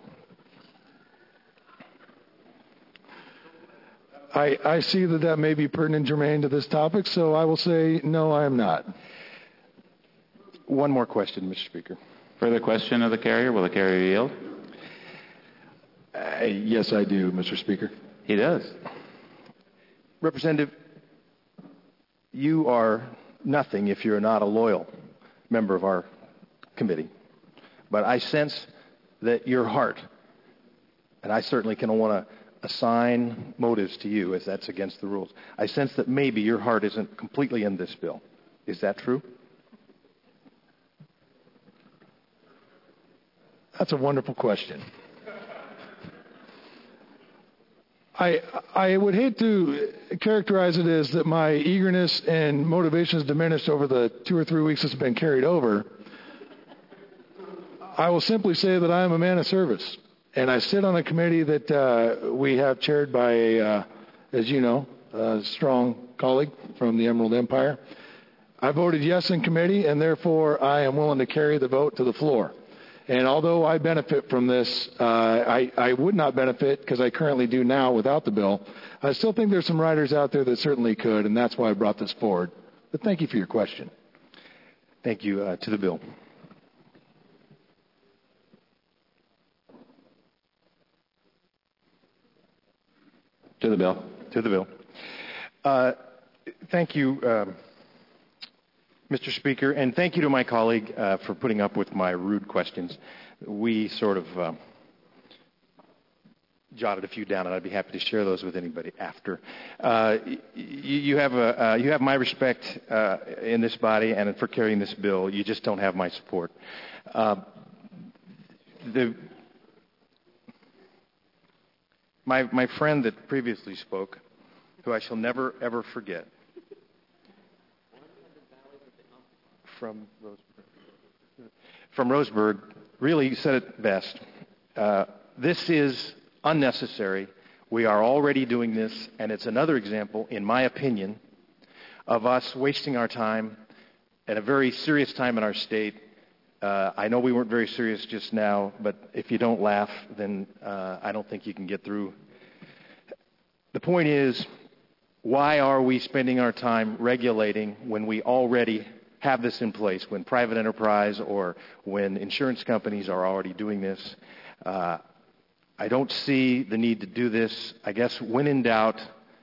I see that may be pertinent and germane to this topic, so I will say no, I am not. One more question, Mr. Speaker. Further question of the carrier. Will the carrier yield? Yes, I do, Mr. Speaker. He does. Representative, you are nothing if you're not a loyal member of our committee. But I sense that your heart, and I certainly can want to assign motives to you as that's against the rules. I sense that maybe your heart isn't completely in this bill. Is that true? That's a wonderful question. I would hate to characterize it as that my eagerness and motivation has diminished over the 2 or 3 weeks it's been carried over. I will simply say that I am a man of service. And I sit on a committee that we have chaired by, as you know, a strong colleague from the Emerald Empire. I voted yes in committee, and therefore I am willing to carry the vote to the floor. And although I benefit from this, I would not benefit because I currently do now without the bill. I still think there's some riders out there that certainly could, and that's why I brought this forward. But thank you for your question. Thank you. To the bill. To the bill. To the bill. Thank you, Mr. Speaker, and thank you to my colleague for putting up with my rude questions. We sort of jotted a few down, and I'd be happy to share those with anybody after. You have my respect in this body and for carrying this bill. You just don't have my support. My friend that previously spoke, who I shall never, ever forget, from Roseburg, really said it best. This is unnecessary. We are already doing this, and it's another example, in my opinion, of us wasting our time at a very serious time in our state. I know we weren't very serious just now, but if you don't laugh, then I don't think you can get through. The point is, why are we spending our time regulating when we already have this in place, when private enterprise or when insurance companies are already doing this? I don't see the need to do this. I guess when in doubt,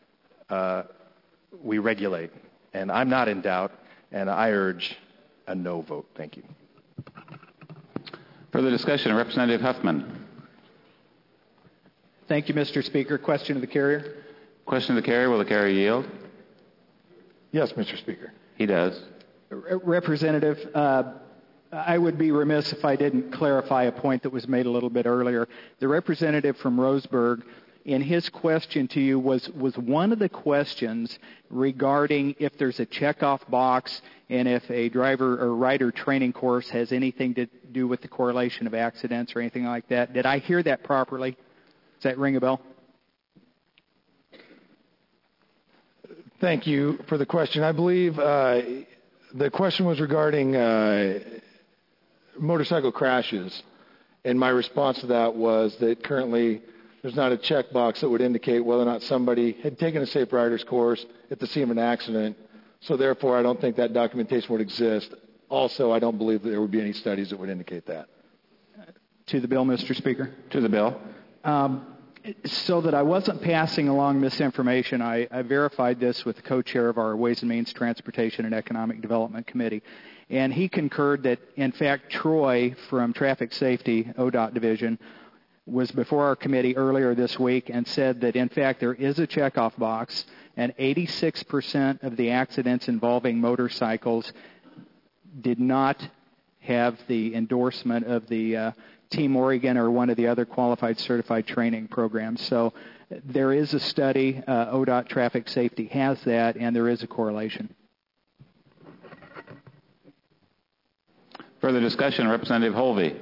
we regulate. And I'm not in doubt, and I urge a no vote. Thank you. Further discussion, Representative Huffman. Thank you, Mr. Speaker. Question to the carrier. Question to the carrier. Will the carrier yield? Yes, Mr. Speaker. He does. Representative, I would be remiss if I didn't clarify a point that was made a little bit earlier. The representative from Roseburg, in his question to you, was one of the questions regarding if there's a checkoff box and if a driver or rider training course has anything to do with the correlation of accidents or anything like that. Did I hear that properly? Does that ring a bell? Thank you for the question. I believe the question was regarding motorcycle crashes, and my response to that was that currently there's not a checkbox that would indicate whether or not somebody had taken a safe rider's course at the scene of an accident, so therefore I don't think that documentation would exist. Also, I don't believe that there would be any studies that would indicate that. To the bill, Mr. Speaker. To the bill. So that I wasn't passing along misinformation, I verified this with the co-chair of our Ways and Means Transportation and Economic Development Committee. And he concurred that, in fact, Troy from Traffic Safety, ODOT Division, was before our committee earlier this week and said that, in fact, there is a checkoff box, and 86% of the accidents involving motorcycles did not have the endorsement of the Team Oregon or one of the other qualified certified training programs. So there is a study, ODOT Traffic Safety has that, and there is a correlation. Further discussion, Representative Holvey.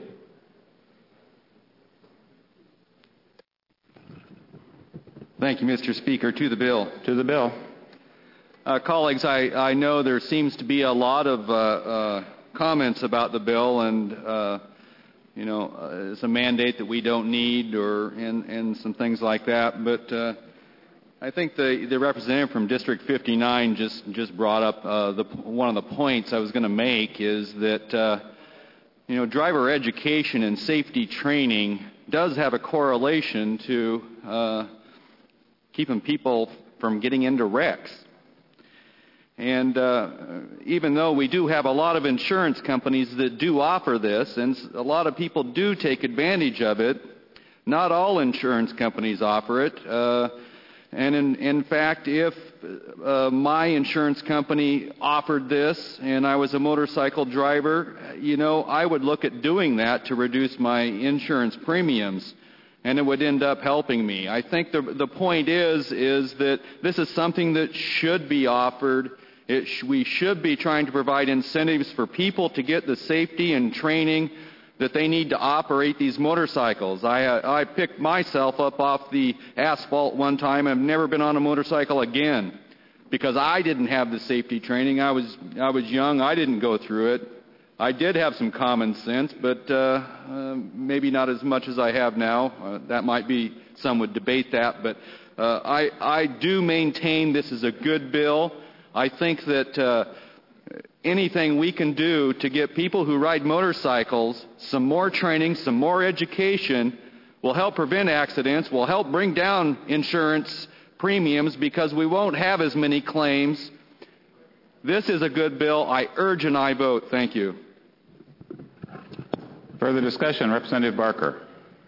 Thank you, Mr. Speaker. To the bill. To the bill. Colleagues, I know there seems to be a lot of comments about the bill, and it's a mandate that we don't need, and some things like that. But I think the representative from District 59 just brought up one of the points I was going to make is that driver education and safety training does have a correlation to keeping people from getting into wrecks. And even though we do have a lot of insurance companies that do offer this, and a lot of people do take advantage of it, not all insurance companies offer it. And in fact, if my insurance company offered this and I was a motorcycle driver, I would look at doing that to reduce my insurance premiums, and it would end up helping me. I think the point is that this is something that should be offered. We should be trying to provide incentives for people to get the safety and training that they need to operate these motorcycles. I picked myself up off the asphalt one time. I've never been on a motorcycle again because I didn't have the safety training. I was young. I didn't go through it. I did have some common sense, but maybe not as much as I have now. That might be, some would debate that, but I do maintain this is a good bill. I think that anything we can do to get people who ride motorcycles some more training, some more education, will help prevent accidents, will help bring down insurance premiums because we won't have as many claims. This is a good bill. I urge an aye vote. Thank you. Further discussion, Representative Barker.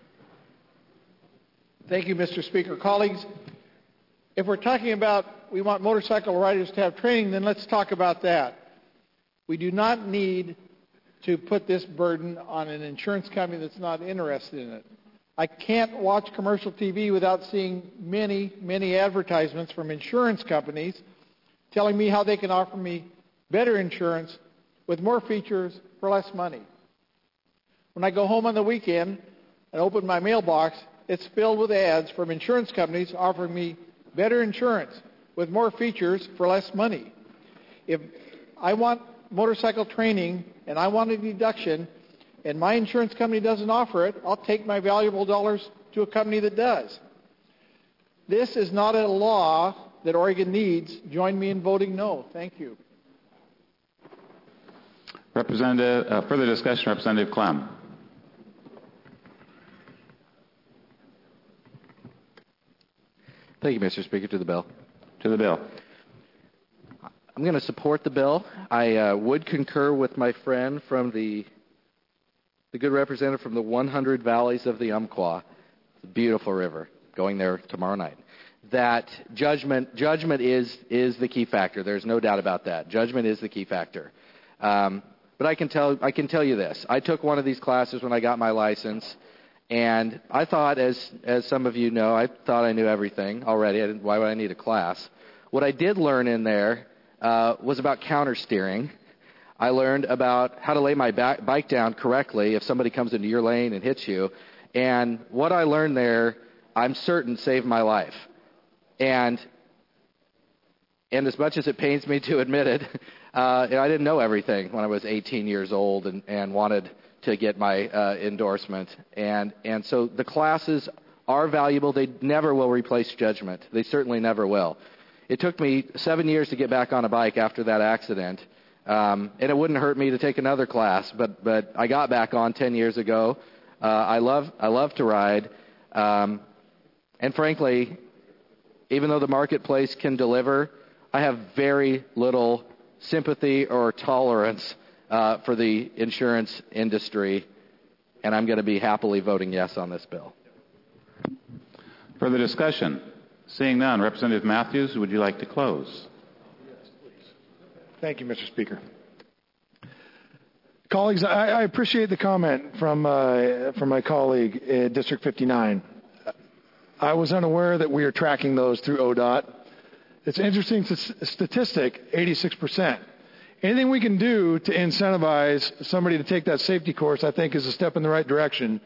Thank you, Mr. Speaker. Colleagues, if we're talking about we want motorcycle riders to have training, then let's talk about that. We do not need to put this burden on an insurance company that's not interested in it. I can't watch commercial TV without seeing many, many advertisements from insurance companies telling me how they can offer me better insurance with more features for less money. When I go home on the weekend and open my mailbox, it's filled with ads from insurance companies offering me better insurance with more features for less money. If I want motorcycle training and I want a deduction and my insurance company doesn't offer it, I'll take my valuable dollars to a company that does. This is not a law that Oregon needs. Join me in voting no. Thank you. Further discussion, Representative Clem. Thank you, Mr. Speaker. To the bill. To the bill. I'm going to support the bill. I would concur with my friend from the good representative from the 100 Valleys of the Umpqua. It's a beautiful river. Going there tomorrow night. That judgment is the key factor. There's no doubt about that. Judgment is the key factor. But I can tell you this. I took one of these classes when I got my license. And I thought, as some of you know, I thought I knew everything already. Why would I need a class? What I did learn in there was about counter steering. I learned about how to lay my bike down correctly if somebody comes into your lane and hits you. And what I learned there, I'm certain, saved my life. And as much as it pains me to admit it, I didn't know everything when I was 18 years old and wanted to get my endorsement. And so the classes are valuable. They never will replace judgment. They certainly never will. It took me 7 years to get back on a bike after that accident. And it wouldn't hurt me to take another class, but I got back on 10 years ago. I love to ride. And frankly, even though the marketplace can deliver, I have very little sympathy or tolerance for the insurance industry, and I'm going to be happily voting yes on this bill. Further discussion? Seeing none, Representative Matthews, would you like to close? Yes, please. Thank you, Mr. Speaker. Colleagues, I appreciate the comment from my colleague in District 59. I was unaware that we are tracking those through ODOT. It's an interesting statistic, 86%. Anything we can do to incentivize somebody to take that safety course, I think, is a step in the right direction.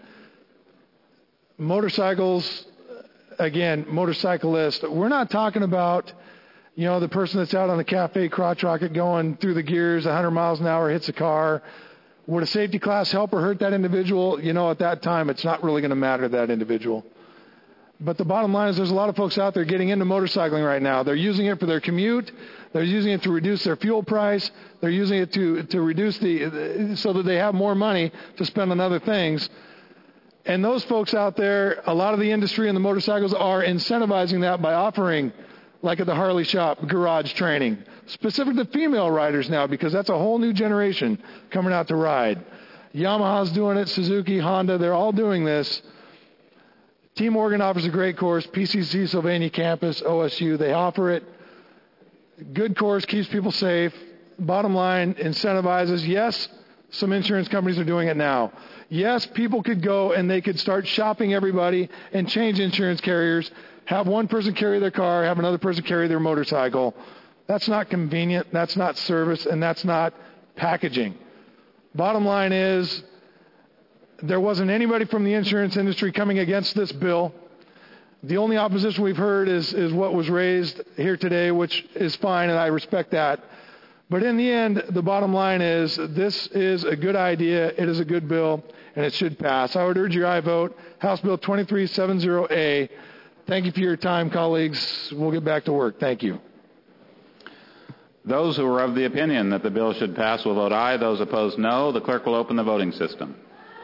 Motorcycles, again, motorcyclists, we're not talking about, the person that's out on the cafe crotch rocket going through the gears 100 miles an hour, hits a car. Would a safety class help or hurt that individual? At that time, it's not really going to matter to that individual. But the bottom line is there's a lot of folks out there getting into motorcycling right now. They're using it for their commute. They're using it to reduce their fuel price. They're using it to reduce so that they have more money to spend on other things. And those folks out there, a lot of the industry and the motorcycles are incentivizing that by offering, like at the Harley shop, garage training. Specific to female riders now, because that's a whole new generation coming out to ride. Yamaha's doing it, Suzuki, Honda, they're all doing this. Team Oregon offers a great course. PCC, Sylvania Campus, OSU, they offer it. Good course, keeps people safe. Bottom line, incentivizes. Yes, some insurance companies are doing it now. Yes, people could go and they could start shopping everybody and change insurance carriers. Have one person carry their car, have another person carry their motorcycle. That's not convenient, that's not service, and that's not packaging. Bottom line is, there wasn't anybody from the insurance industry coming against this bill. The only opposition we've heard is what was raised here today, which is fine, and I respect that. But in the end, the bottom line is this is a good idea, it is a good bill, and it should pass. I would urge your aye vote. House Bill 2370A. Thank you for your time, colleagues. We'll get back to work. Thank you. Those who are of the opinion that the bill should pass will vote aye. Those opposed, no. The clerk will open the voting system.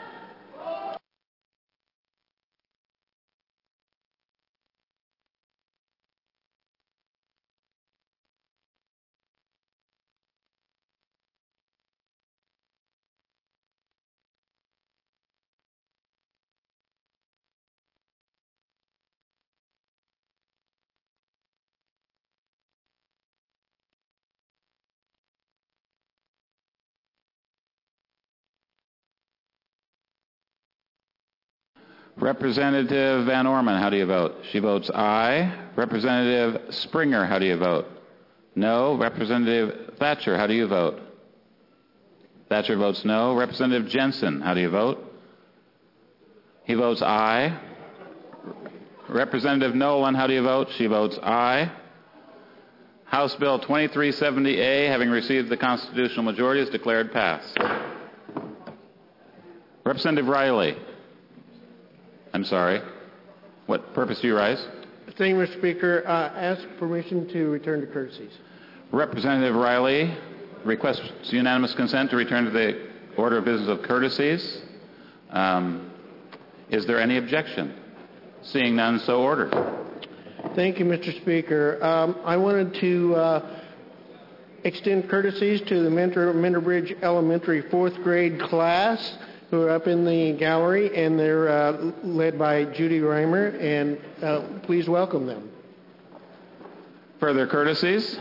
Representative Van Orman, how do you vote? She votes aye. Representative Springer, how do you vote? No. Representative Thatcher, how do you vote? Thatcher votes no. Representative Jensen, how do you vote? He votes aye. Representative Nolan, how do you vote? She votes aye. House Bill 2370A, having received the constitutional majority, is declared passed. Representative Riley. I'm sorry. What purpose do you rise? Thank you, Mr. Speaker. Ask permission to return to courtesies. Representative Riley requests unanimous consent to return to the order of business of courtesies. Is there any objection? Seeing none, so ordered. Thank you, Mr. Speaker. I wanted to extend courtesies to the Mentor Bridge Elementary 4th grade class who are up in the gallery, and they're led by Judy Reimer, and please welcome them. Further courtesies?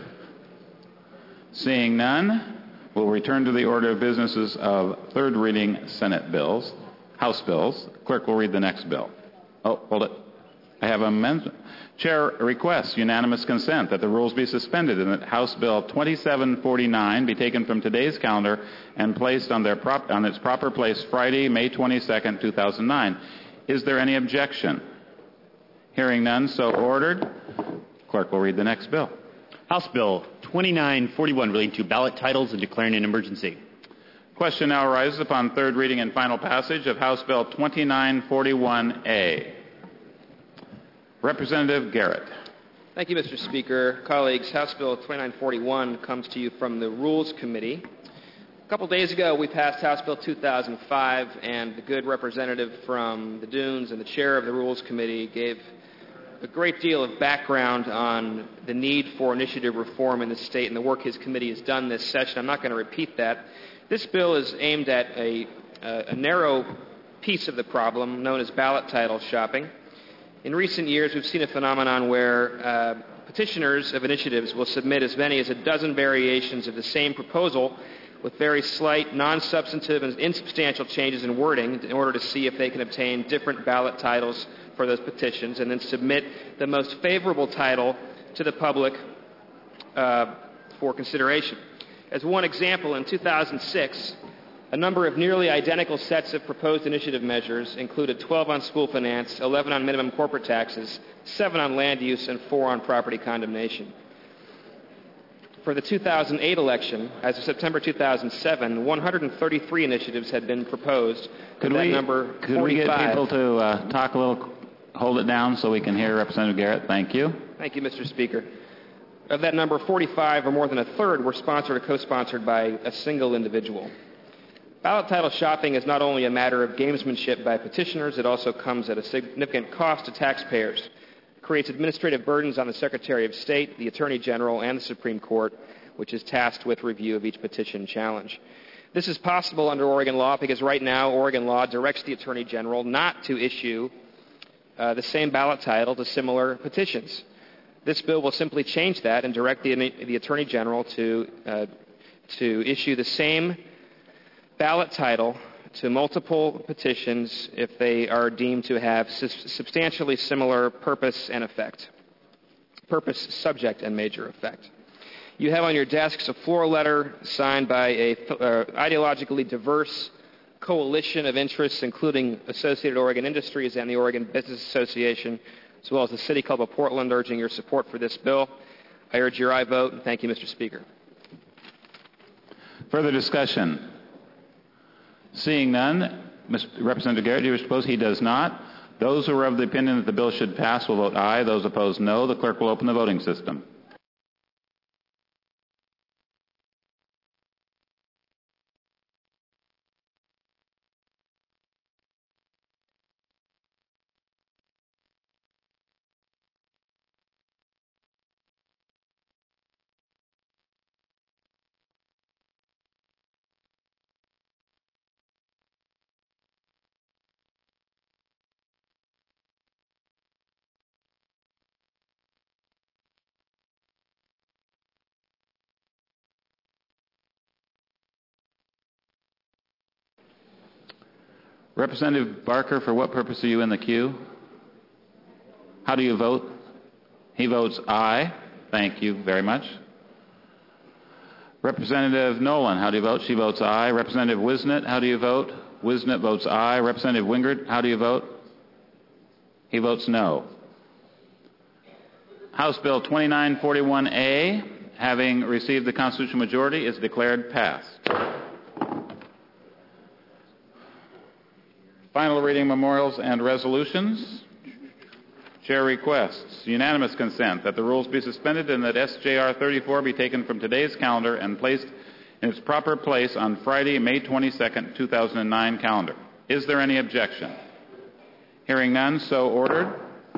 Seeing none, we'll return to the order of businesses of third reading Senate bills, House bills. Clerk will read the next bill. Oh, hold it. I have an amendment. Chair requests unanimous consent that the rules be suspended and that House Bill 2749 be taken from today's calendar and placed on its proper place Friday, May 22nd, 2009. Is there any objection? Hearing none, so ordered. Clerk will read the next bill. House Bill 2941 relating to ballot titles and declaring an emergency. Question now arises upon third reading and final passage of House Bill 2941A. Representative Garrett. Thank you, Mr. Speaker. Colleagues, House Bill 2941 comes to you from the Rules Committee. A couple days ago, we passed House Bill 2005, and the good representative from the Dunes and the chair of the Rules Committee gave a great deal of background on the need for initiative reform in the state and the work his committee has done this session. I'm not going to repeat that. This bill is aimed at a narrow piece of the problem known as ballot title shopping. In recent years, we've seen a phenomenon where petitioners of initiatives will submit as many as a dozen variations of the same proposal with very slight, non-substantive and insubstantial changes in wording in order to see if they can obtain different ballot titles for those petitions, and then submit the most favorable title to the public for consideration. As one example, in 2006, a number of nearly identical sets of proposed initiative measures included 12 on school finance, 11 on minimum corporate taxes, 7 on land use, and 4 on property condemnation. For the 2008 election, as of September 2007, 133 initiatives had been proposed. Could we get people to talk a little, hold it down so we can hear Representative Garrett? Thank you. Thank you, Mr. Speaker. Of that number, 45, or more than a third, were sponsored or co-sponsored by a single individual. Ballot title shopping is not only a matter of gamesmanship by petitioners, it also comes at a significant cost to taxpayers. It creates administrative burdens on the Secretary of State, the Attorney General, and the Supreme Court, which is tasked with review of each petition challenge. This is possible under Oregon law because right now Oregon law directs the Attorney General not to issue the same ballot title to similar petitions. This bill will simply change that and direct the Attorney General to issue the same ballot title to multiple petitions if they are deemed to have substantially similar purpose and effect. Purpose, subject, and major effect. You have on your desks a floor letter signed by a ideologically diverse coalition of interests, including Associated Oregon Industries and the Oregon Business Association, as well as the City Club of Portland, urging your support for this bill. I urge your aye vote, and thank you, Mr. Speaker. Further discussion? Seeing none, Representative Garrett, do you suppose? He does not. Those who are of the opinion that the bill should pass will vote aye. Those opposed, no. The clerk will open the voting system. Representative Barker, for what purpose are you in the queue? How do you vote? He votes aye. Thank you very much. Representative Nolan, how do you vote? She votes aye. Representative Wisnett, how do you vote? Wisnett votes aye. Representative Wingert, how do you vote? He votes no. House Bill 2941A, having received the constitutional majority, is declared passed. Final reading memorials and resolutions. Chair requests unanimous consent that the rules be suspended and that SJR 34 be taken from today's calendar and placed in its proper place on Friday, May 22nd, 2009 calendar. Is there any objection? Hearing none, so ordered.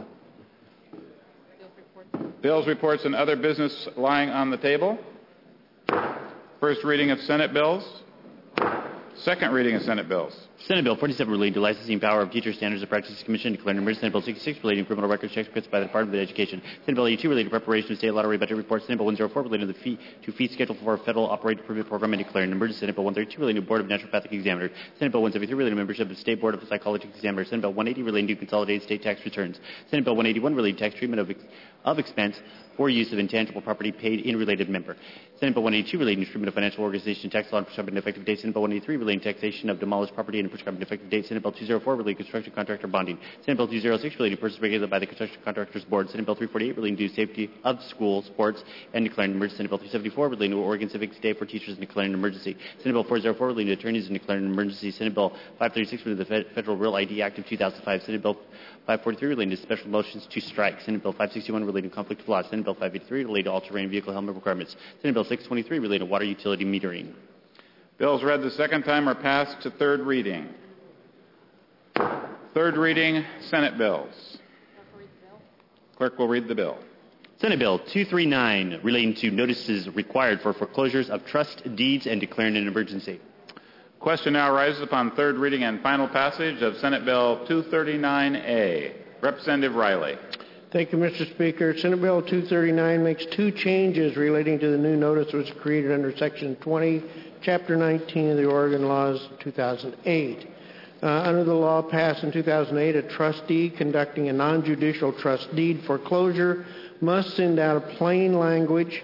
Bills, reports, and other business lying on the table. First reading of Senate bills. Second reading of Senate bills. Senate Bill 47 relating to licensing power of Teacher Standards and Practices Commission declaring an emergency. Senate Bill 66 relating to criminal records checks by the Department of Education. Senate Bill 82 relating to preparation of state lottery budget reports. Senate Bill 104 relating to the fee schedule for a federal operating permit program and declaring an emergency. Senate Bill 132 relating to Board of Naturopathic Examiners. Senate Bill 173 relating to membership of the State Board of Psychological Examiners. Senate Bill 180 relating to consolidated state tax returns. Senate Bill 181 relating to tax treatment of expense for use of intangible property paid in related member. Senate Bill 182 relating to treatment of financial organization tax law and prescribed an effective date. Senate Bill 183 relating to taxation of demolished property and prescribed an effective date. Senate Bill 204 relating to construction contractor bonding. Senate Bill 206 relating to persons regulated by the Construction Contractors Board. Senate Bill 348 relating to safety of school sports and declaring an emergency. Senate Bill 374 relating to Oregon Civics Day for teachers and declaring an emergency. Senate Bill 404 relating to attorneys and declaring an emergency. Senate Bill 536 relating to the Federal Real ID Act of 2005. Senate Bill 543 relating to special motions to strike. Senate Bill 561 relating to conflict of laws. Senate Bill 583 relating to all-terrain vehicle helmet requirements. Senate Bill 623 relating to water utility metering. Bills read the second time are passed to third reading. Third reading, Senate bills. Clerk will read the bill. Senate Bill 239 relating to notices required for foreclosures of trust deeds and declaring an emergency. Question now arises upon third reading and final passage of Senate Bill 239A. Representative Riley. Thank you, Mr. Speaker. Senate Bill 239 makes two changes relating to the new notice which was created under Section 20, Chapter 19 of the Oregon Laws 2008. Under the law passed in 2008, a trustee conducting a non-judicial trust deed foreclosure must send out a plain language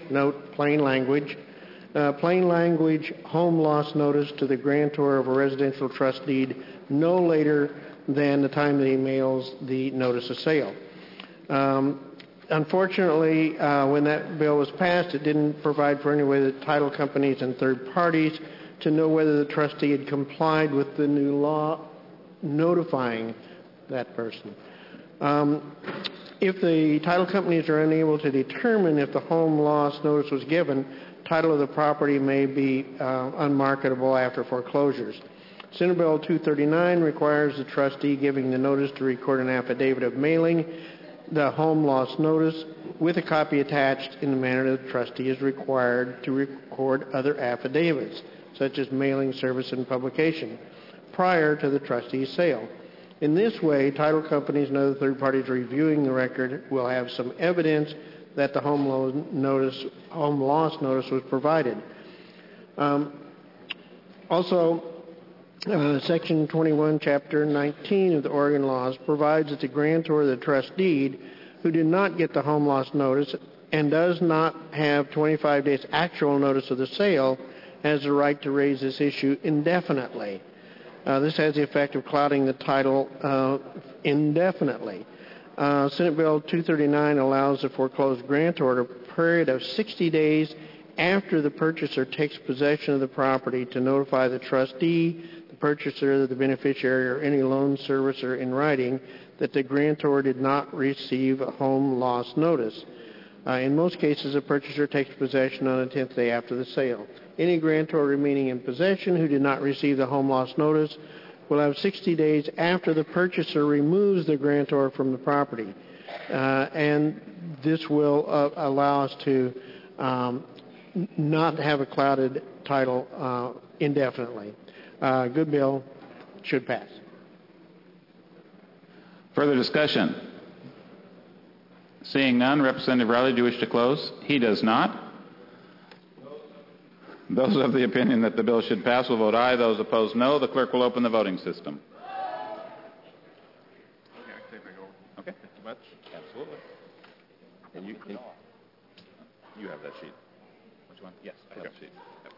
home loss notice to the grantor of a residential trust deed no later than the time that he mails the notice of sale. Unfortunately, when that bill was passed, it didn't provide for any way that title companies and third parties to know whether the trustee had complied with the new law notifying that person. If the title companies are unable to determine if the home loss notice was given, title of the property may be unmarketable after foreclosures. Senate Bill 239 requires the trustee giving the notice to record an affidavit of mailing the home loss notice with a copy attached in the manner that the trustee is required to record other affidavits, such as mailing, service, and publication, prior to the trustee's sale. In this way, title companies and other third parties reviewing the record will have some evidence that the home loss notice was provided. Section 21, Chapter 19 of the Oregon Laws provides that the grantor of the trust deed who did not get the home loss notice and does not have 25 days actual notice of the sale has the right to raise this issue indefinitely. This has the effect of clouding the title indefinitely. Senate Bill 239 allows the foreclosed grantor a period of 60 days after the purchaser takes possession of the property to notify the trustee, the purchaser, the beneficiary, or any loan servicer in writing that the grantor did not receive a home loss notice. In most cases, a purchaser takes possession on the 10th day after the sale. Any grantor remaining in possession who did not receive the home loss notice will have 60 days after the purchaser removes the grantor from the property. And this will allow us to not have a clouded title indefinitely. Good bill, should pass. Further discussion? Seeing none, Representative Riley, do you wish to close? He does not. Those of the opinion that the bill should pass will vote aye. Those opposed, no. The clerk will open the voting system. Okay, thank you much. Absolutely. And you have that sheet. Which one? Yes, I have the sheet. Yep.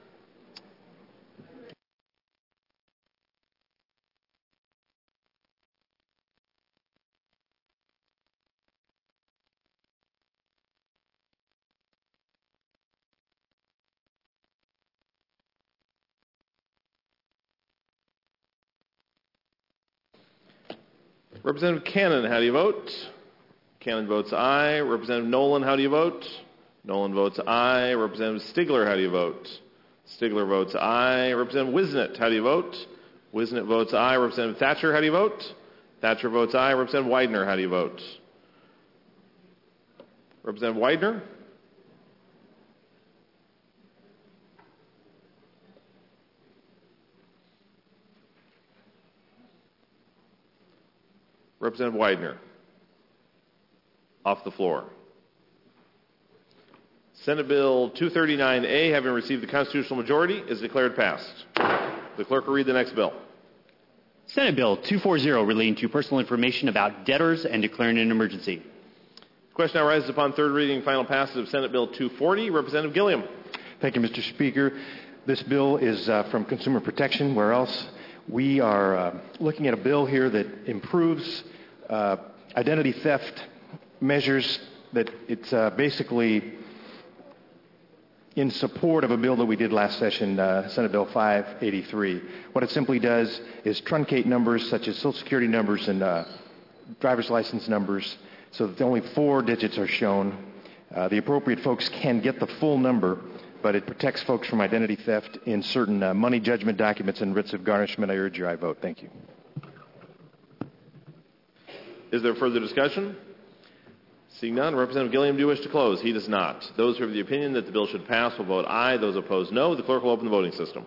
Representative Cannon, how do you vote? Cannon votes aye. Representative Nolan, how do you vote? Nolan votes aye. Representative Stigler, how do you vote? Stigler votes aye. Representative Wisnett, how do you vote? Wisnett votes aye. Representative Thatcher, how do you vote? Thatcher votes aye. Representative Widener, how do you vote? Representative Widener? Representative Widener. Off the floor. Senate Bill 239A, having received the constitutional majority, is declared passed. The clerk will read the next bill. Senate Bill 240, relating to personal information about debtors and declaring an emergency. The question now rises upon third reading and final passage of Senate Bill 240. Representative Gilliam. Thank you, Mr. Speaker. This bill is from Consumer Protection. Where else? We are looking at a bill here that improves identity theft measures. That it's basically in support of a bill that we did last session, Senate Bill 583. What it simply does is truncate numbers such as Social Security numbers and driver's license numbers so that only 4 digits are shown. The appropriate folks can get the full number, but it protects folks from identity theft in certain money judgment documents and writs of garnishment. I urge your aye vote. Thank you. Is there further discussion? Seeing none, Representative Gilliam, do you wish to close? He does not. Those who have the opinion that the bill should pass will vote aye. Those opposed, no. The clerk will open the voting system.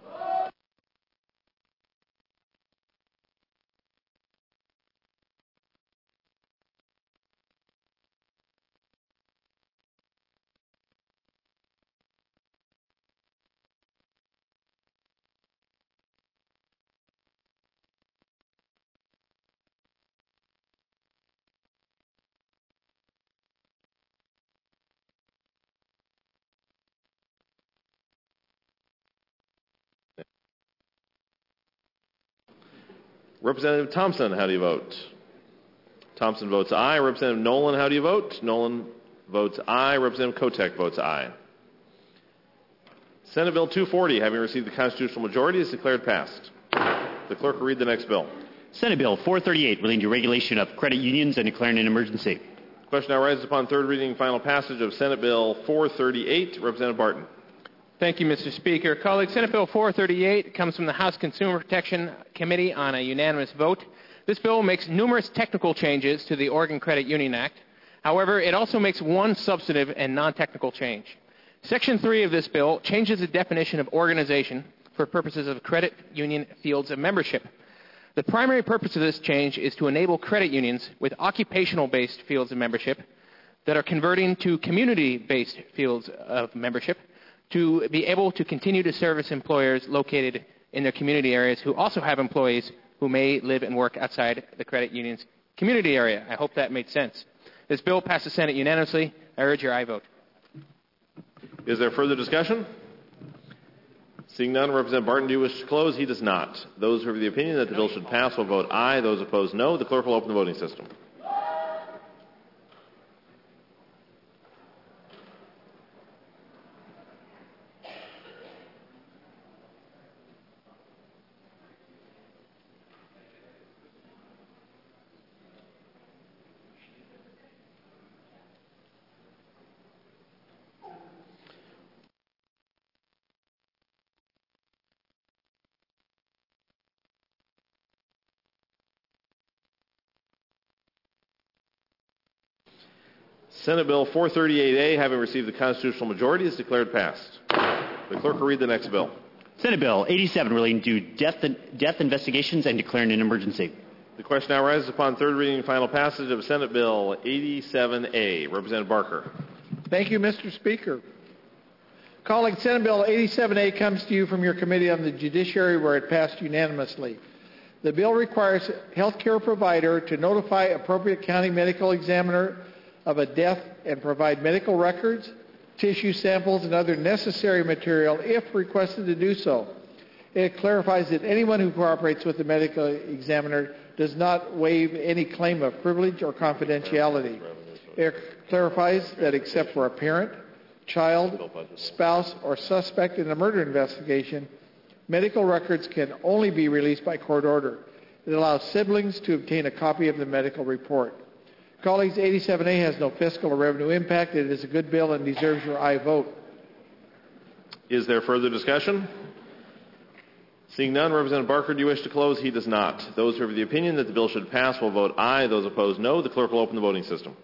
Representative Thompson, how do you vote? Thompson votes aye. Representative Nolan, how do you vote? Nolan votes aye. Representative Kotek votes aye. Senate Bill 240, having received the constitutional majority, is declared passed. The clerk will read the next bill. Senate Bill 438, relating to regulation of credit unions and declaring an emergency. The question now rises upon third reading and final passage of Senate Bill 438. Representative Barton. Thank you, Mr. Speaker. Colleagues, Senate Bill 438 comes from the House Consumer Protection Committee on a unanimous vote. This bill makes numerous technical changes to the Oregon Credit Union Act. However, it also makes one substantive and non-technical change. Section 3 of this bill changes the definition of organization for purposes of credit union fields of membership. The primary purpose of this change is to enable credit unions with occupational-based fields of membership that are converting to community-based fields of membership to be able to continue to service employers located in their community areas who also have employees who may live and work outside the credit union's community area. I hope that made sense. This bill passed the Senate unanimously. I urge your aye vote. Is there further discussion? Seeing none, Representative Barton, do you wish to close? He does not. Those who are of the opinion that the bill should pass will vote aye. Those opposed, no. The clerk will open the voting system. Senate Bill 438A, having received the constitutional majority, is declared passed. The clerk will read the next bill. Senate Bill 87 relating to death investigations and declaring an emergency. The question now rises upon third reading and final passage of Senate Bill 87A. Representative Barker. Thank you, Mr. Speaker. Colleagues, Senate Bill 87A comes to you from your Committee on the Judiciary, where it passed unanimously. The bill requires a health care provider to notify appropriate county medical examiner of a death and provide medical records, tissue samples, and other necessary material if requested to do so. It clarifies that anyone who cooperates with the medical examiner does not waive any claim of privilege or confidentiality. It clarifies that except for a parent, child, spouse, or suspect in a murder investigation, medical records can only be released by court order. It allows siblings to obtain a copy of the medical report. Colleagues, 87A has no fiscal or revenue impact. It is a good bill and deserves your aye vote. Is there further discussion? Seeing none, Representative Barker, do you wish to close? He does not. Those who are of the opinion that the bill should pass will vote aye. Those opposed, no. The clerk will open the voting system.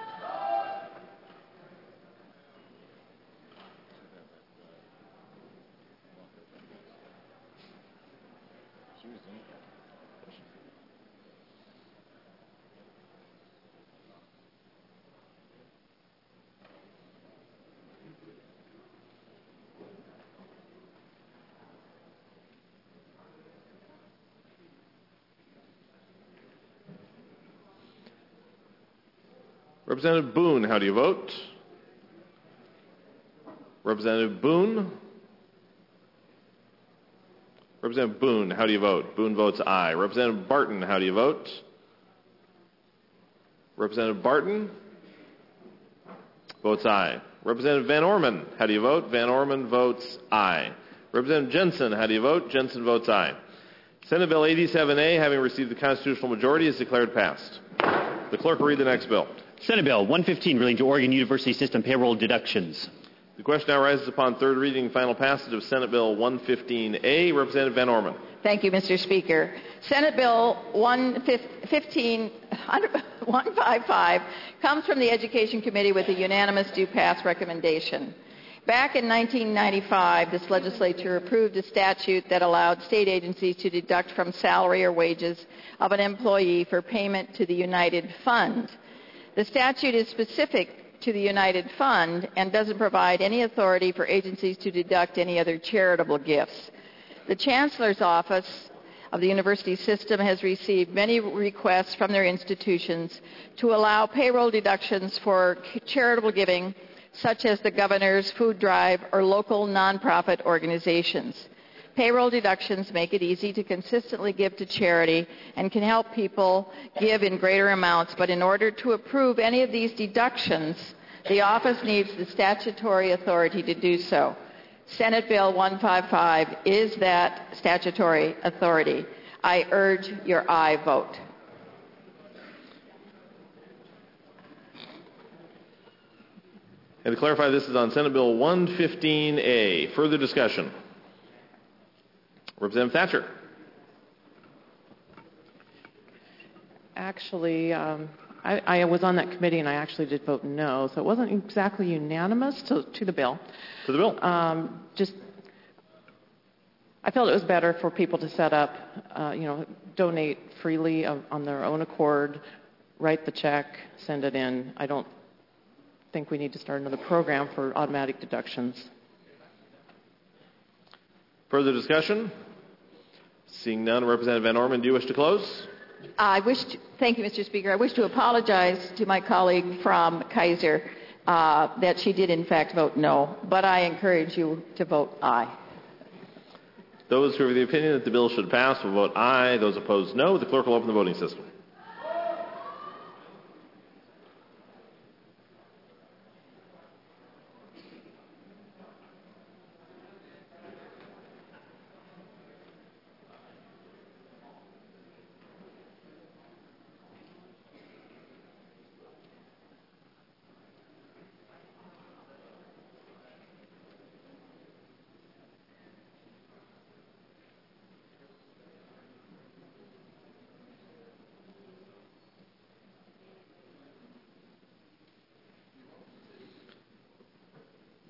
Representative Boone, how do you vote? Representative Boone? Representative Boone, how do you vote? Boone votes aye. Representative Barton, how do you vote? Representative Barton votes aye. Representative Van Orman, how do you vote? Van Orman votes aye. Representative Jensen, how do you vote? Jensen votes aye. Senate Bill 87A, having received the constitutional majority, is declared passed. The clerk will read the next bill. Senate Bill 115 relating to Oregon University System payroll deductions. The question now rises upon third reading and final passage of Senate Bill 115A. Representative Van Orman. Thank you, Mr. Speaker. Senate Bill 155 comes from the Education Committee with a unanimous do pass recommendation. Back in 1995, this legislature approved a statute that allowed state agencies to deduct from salary or wages of an employee for payment to the United Fund. The statute is specific to the United Fund and doesn't provide any authority for agencies to deduct any other charitable gifts. The Chancellor's Office of the university system has received many requests from their institutions to allow payroll deductions for charitable giving, such as the Governor's Food Drive or local nonprofit organizations. Payroll deductions make it easy to consistently give to charity and can help people give in greater amounts, but in order to approve any of these deductions, the office needs the statutory authority to do so. Senate Bill 155 is that statutory authority. I urge your aye vote. And to clarify, this is on Senate Bill 115A. Further discussion? Representative Thatcher. Actually, I was on that committee and I actually did vote no, so it wasn't exactly unanimous to the bill. To the bill. I felt it was better for people to set up, donate freely on their own accord, write the check, send it in. I don't think we need to start another program for automatic deductions. Further discussion? Seeing none, Representative Van Orman, do you wish to close? Thank you, Mr. Speaker. I wish to apologize to my colleague from Kaiser that she did in fact vote no, but I encourage you to vote aye. Those who are of the opinion that the bill should pass will vote aye. Those opposed, no. The clerk will open the voting system.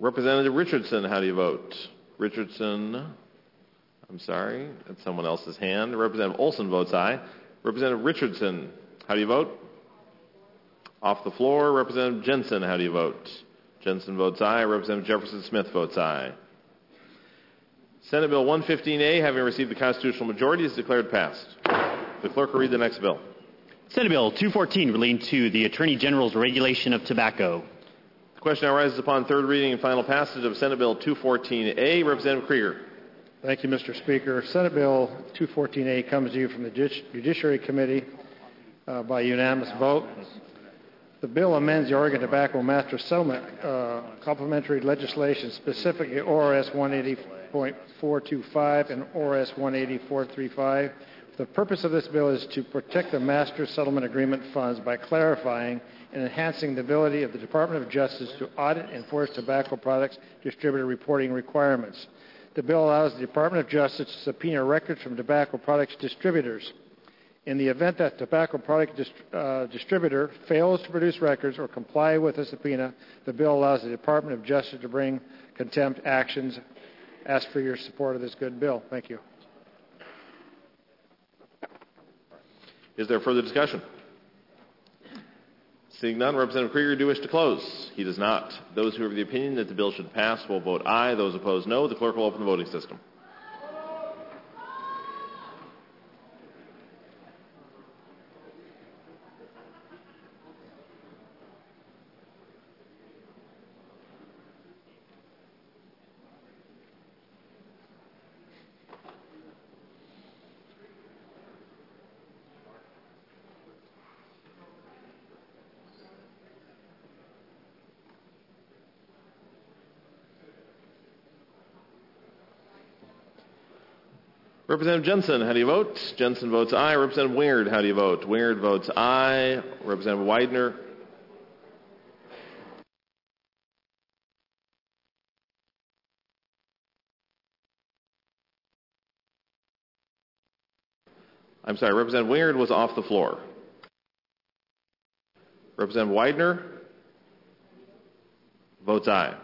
Representative Richardson, how do you vote? Richardson, I'm sorry, that's someone else's hand. Representative Olson votes aye. Representative Richardson, how do you vote? Off the floor. Representative Jensen, how do you vote? Jensen votes aye. Representative Jefferson Smith votes aye. Senate Bill 115A, having received the constitutional majority, is declared passed. The clerk will read the next bill. Senate Bill 214, relating to the Attorney General's regulation of tobacco. The question now rises upon third reading and final passage of Senate Bill 214A. Representative Krieger. Thank you, Mr. Speaker. Senate Bill 214A comes to you from the Judiciary Committee by unanimous vote. The bill amends the Oregon Tobacco Master Settlement complementary legislation, specifically ORS 180.425 and ORS 180.435. The purpose of this bill is to protect the Master Settlement Agreement funds by clarifying and enhancing the ability of the Department of Justice to audit and enforce tobacco products distributor reporting requirements. The bill allows the Department of Justice to subpoena records from tobacco products distributors. In the event that tobacco product distributor fails to produce records or comply with a subpoena, the bill allows the Department of Justice to bring contempt actions. Ask for your support of this good bill. Thank you. Is there further discussion? Seeing none, Representative Krieger, do you wish to close? He does not. Those who are of the opinion that the bill should pass will vote aye. Those opposed, no. The clerk will open the voting system. Representative Jensen, how do you vote? Jensen votes aye. Representative Wingard, how do you vote? Wingard votes aye. Representative Widener. I'm sorry, Representative Wingard was off the floor. Representative Widener votes aye.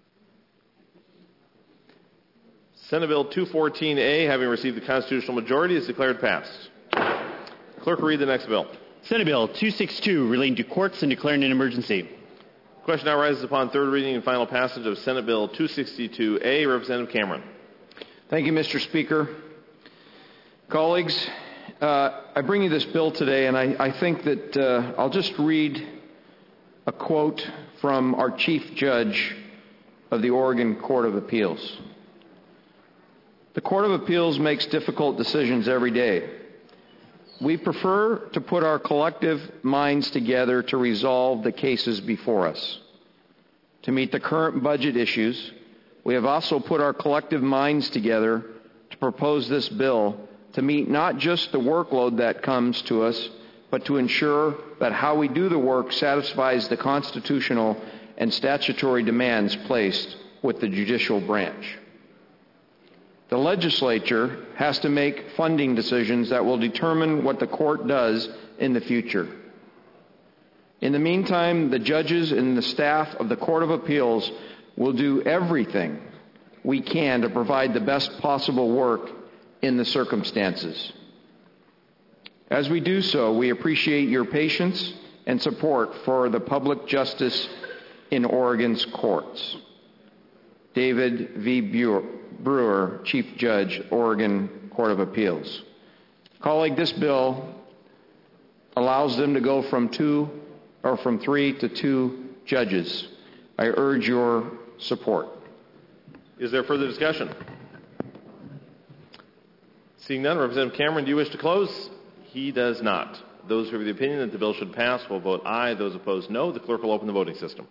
Senate Bill 214A, having received the constitutional majority, is declared passed. Clerk will read the next bill. Senate Bill 262, relating to courts and declaring an emergency. The question now rises upon third reading and final passage of Senate Bill 262A. Representative Cameron. Thank you, Mr. Speaker. Colleagues, I bring you this bill today, and I think that I'll just read a quote from our Chief Judge of the Oregon Court of Appeals. The Court of Appeals makes difficult decisions every day. We prefer to put our collective minds together to resolve the cases before us. To meet the current budget issues, we have also put our collective minds together to propose this bill to meet not just the workload that comes to us, but to ensure that how we do the work satisfies the constitutional and statutory demands placed with the judicial branch. The legislature has to make funding decisions that will determine what the court does in the future. In the meantime, the judges and the staff of the Court of Appeals will do everything we can to provide the best possible work in the circumstances. As we do so, we appreciate your patience and support for the public justice in Oregon's courts. David V. Brewer, Chief Judge, Oregon Court of Appeals. Colleague, this bill allows them to go from 3 to 2 judges. I urge your support. Is there further discussion? Seeing none, Representative Cameron, do you wish to close? He does not. Those who are of the opinion that the bill should pass will vote aye. Those opposed, no. The clerk will open the voting system.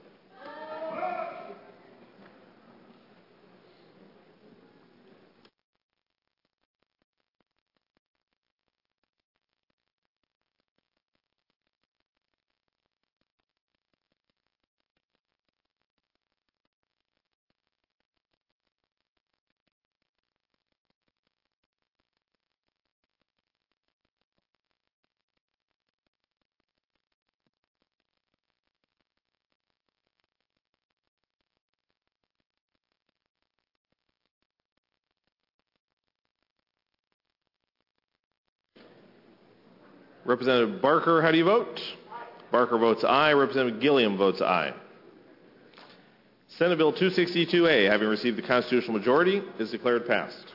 Representative Barker, how do you vote? Barker votes aye. Representative Gilliam votes aye. Senate Bill 262A, having received the constitutional majority, is declared passed.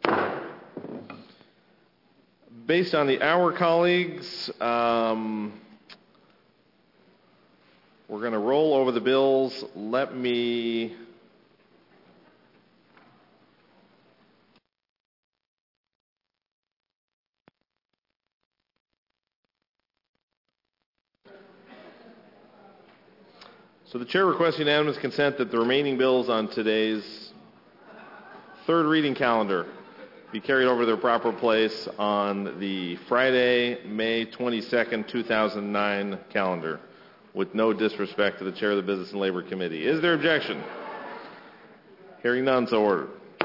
Based on the hour, colleagues, we're going to roll over the bills. Let me... So the chair requests unanimous consent that the remaining bills on today's third reading calendar be carried over to their proper place on the Friday, May 22nd, 2009 calendar, with no disrespect to the chair of the Business and Labor Committee. Is there objection? Hearing none, so ordered.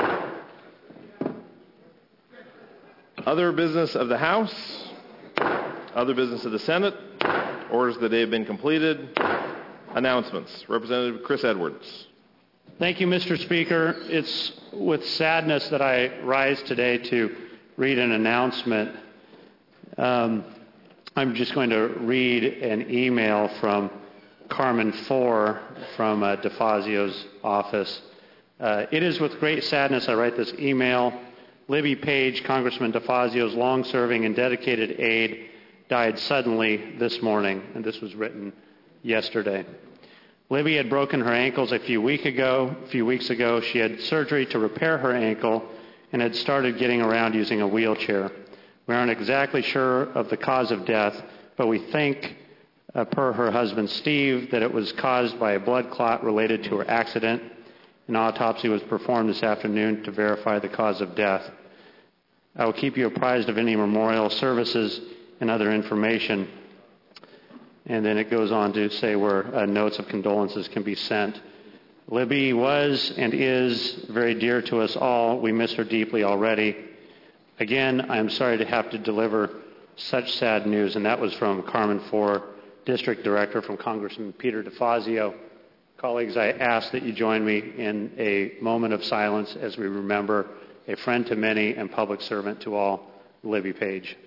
Other business of the House, other business of the Senate, orders of the day have been completed. Announcements. Representative Chris Edwards. Thank you, Mr. Speaker. It's with sadness that I rise today to read an announcement. I'm just going to read an email from Carmen Four from DeFazio's office. It is with great sadness I write this email. Libby Page, Congressman DeFazio's long-serving and dedicated aide, died suddenly this morning, and this was written yesterday. Libby had broken her ankles a few weeks ago. She had surgery to repair her ankle and had started getting around using a wheelchair. We aren't exactly sure of the cause of death, but we think, per her husband Steve, that it was caused by a blood clot related to her accident. An autopsy was performed this afternoon to verify the cause of death. I will keep you apprised of any memorial services and other information. And then it goes on to say where notes of condolences can be sent. Libby was and is very dear to us all. We miss her deeply already. Again, I am sorry to have to deliver such sad news, and that was from Carmen Four, District Director from Congressman Peter DeFazio. Colleagues, I ask that you join me in a moment of silence as we remember a friend to many and public servant to all, Libby Page.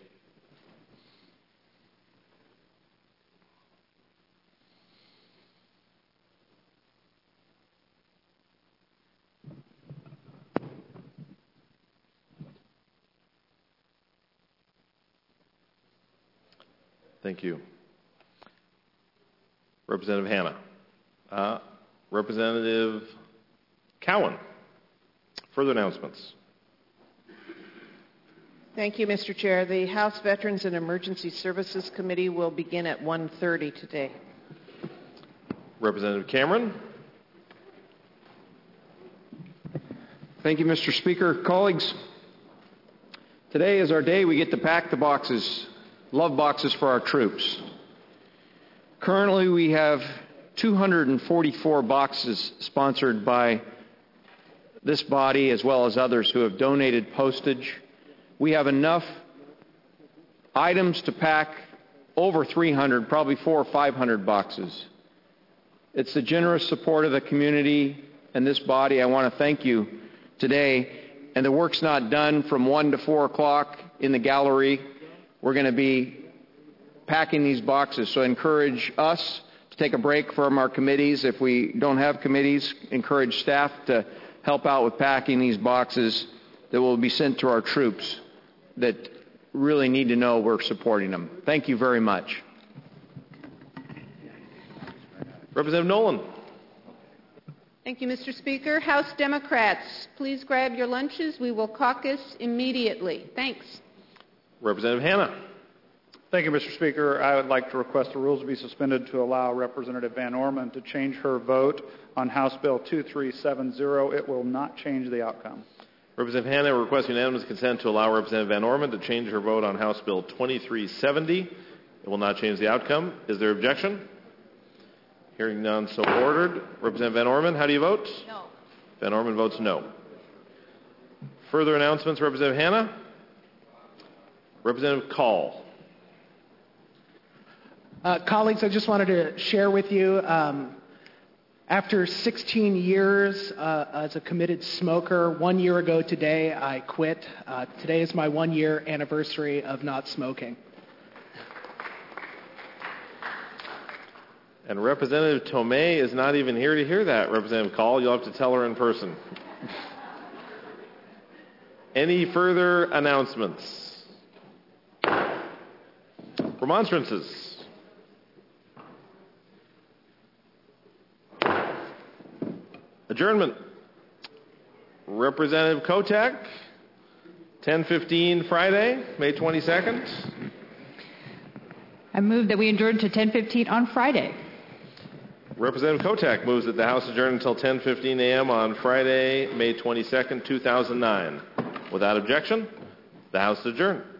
Thank you. Representative Hanna. Representative Cowan. Further announcements. Thank you, Mr. Chair. The House Veterans and Emergency Services Committee will begin at 1:30 today. Representative Cameron. Thank you, Mr. Speaker. Colleagues, today is our day we get to pack the boxes, love boxes for our troops. Currently, we have 244 boxes sponsored by this body as well as others who have donated postage. We have enough items to pack over 300, probably 400 or 500 boxes. It's the generous support of the community and this body. I want to thank you today. And the work's not done from 1 to 4 o'clock in the gallery. We're going to be packing these boxes. So I encourage us to take a break from our committees. If we don't have committees, encourage staff to help out with packing these boxes that will be sent to our troops that really need to know we're supporting them. Thank you very much. Representative Nolan. Thank you, Mr. Speaker. House Democrats, please grab your lunches. We will caucus immediately. Thanks. Representative Hanna. Thank you, Mr. Speaker. I would like to request the rules be suspended to allow Representative Van Orman to change her vote on House Bill 2370. It will not change the outcome. Representative Hanna requests unanimous consent to allow Representative Van Orman to change her vote on House Bill 2370. It will not change the outcome. Is there objection? Hearing none, so ordered. Representative Van Orman, how do you vote? No. Van Orman votes no. Further announcements, Representative Hanna? Representative Call. Colleagues, I just wanted to share with you, after 16 years as a committed smoker, 1 year ago today I quit. Today is my 1 year anniversary of not smoking. And Representative Tomei is not even here to hear that, Representative Call. You'll have to tell her in person. Any further announcements? Remonstrances? Adjournment. Representative Kotek, 10:15 Friday, May 22nd. I move that we adjourn to 10:15 on Friday. Representative Kotek moves that the House adjourn until 10:15 a.m. on Friday, May 22nd, 2009. Without objection, the House is adjourned.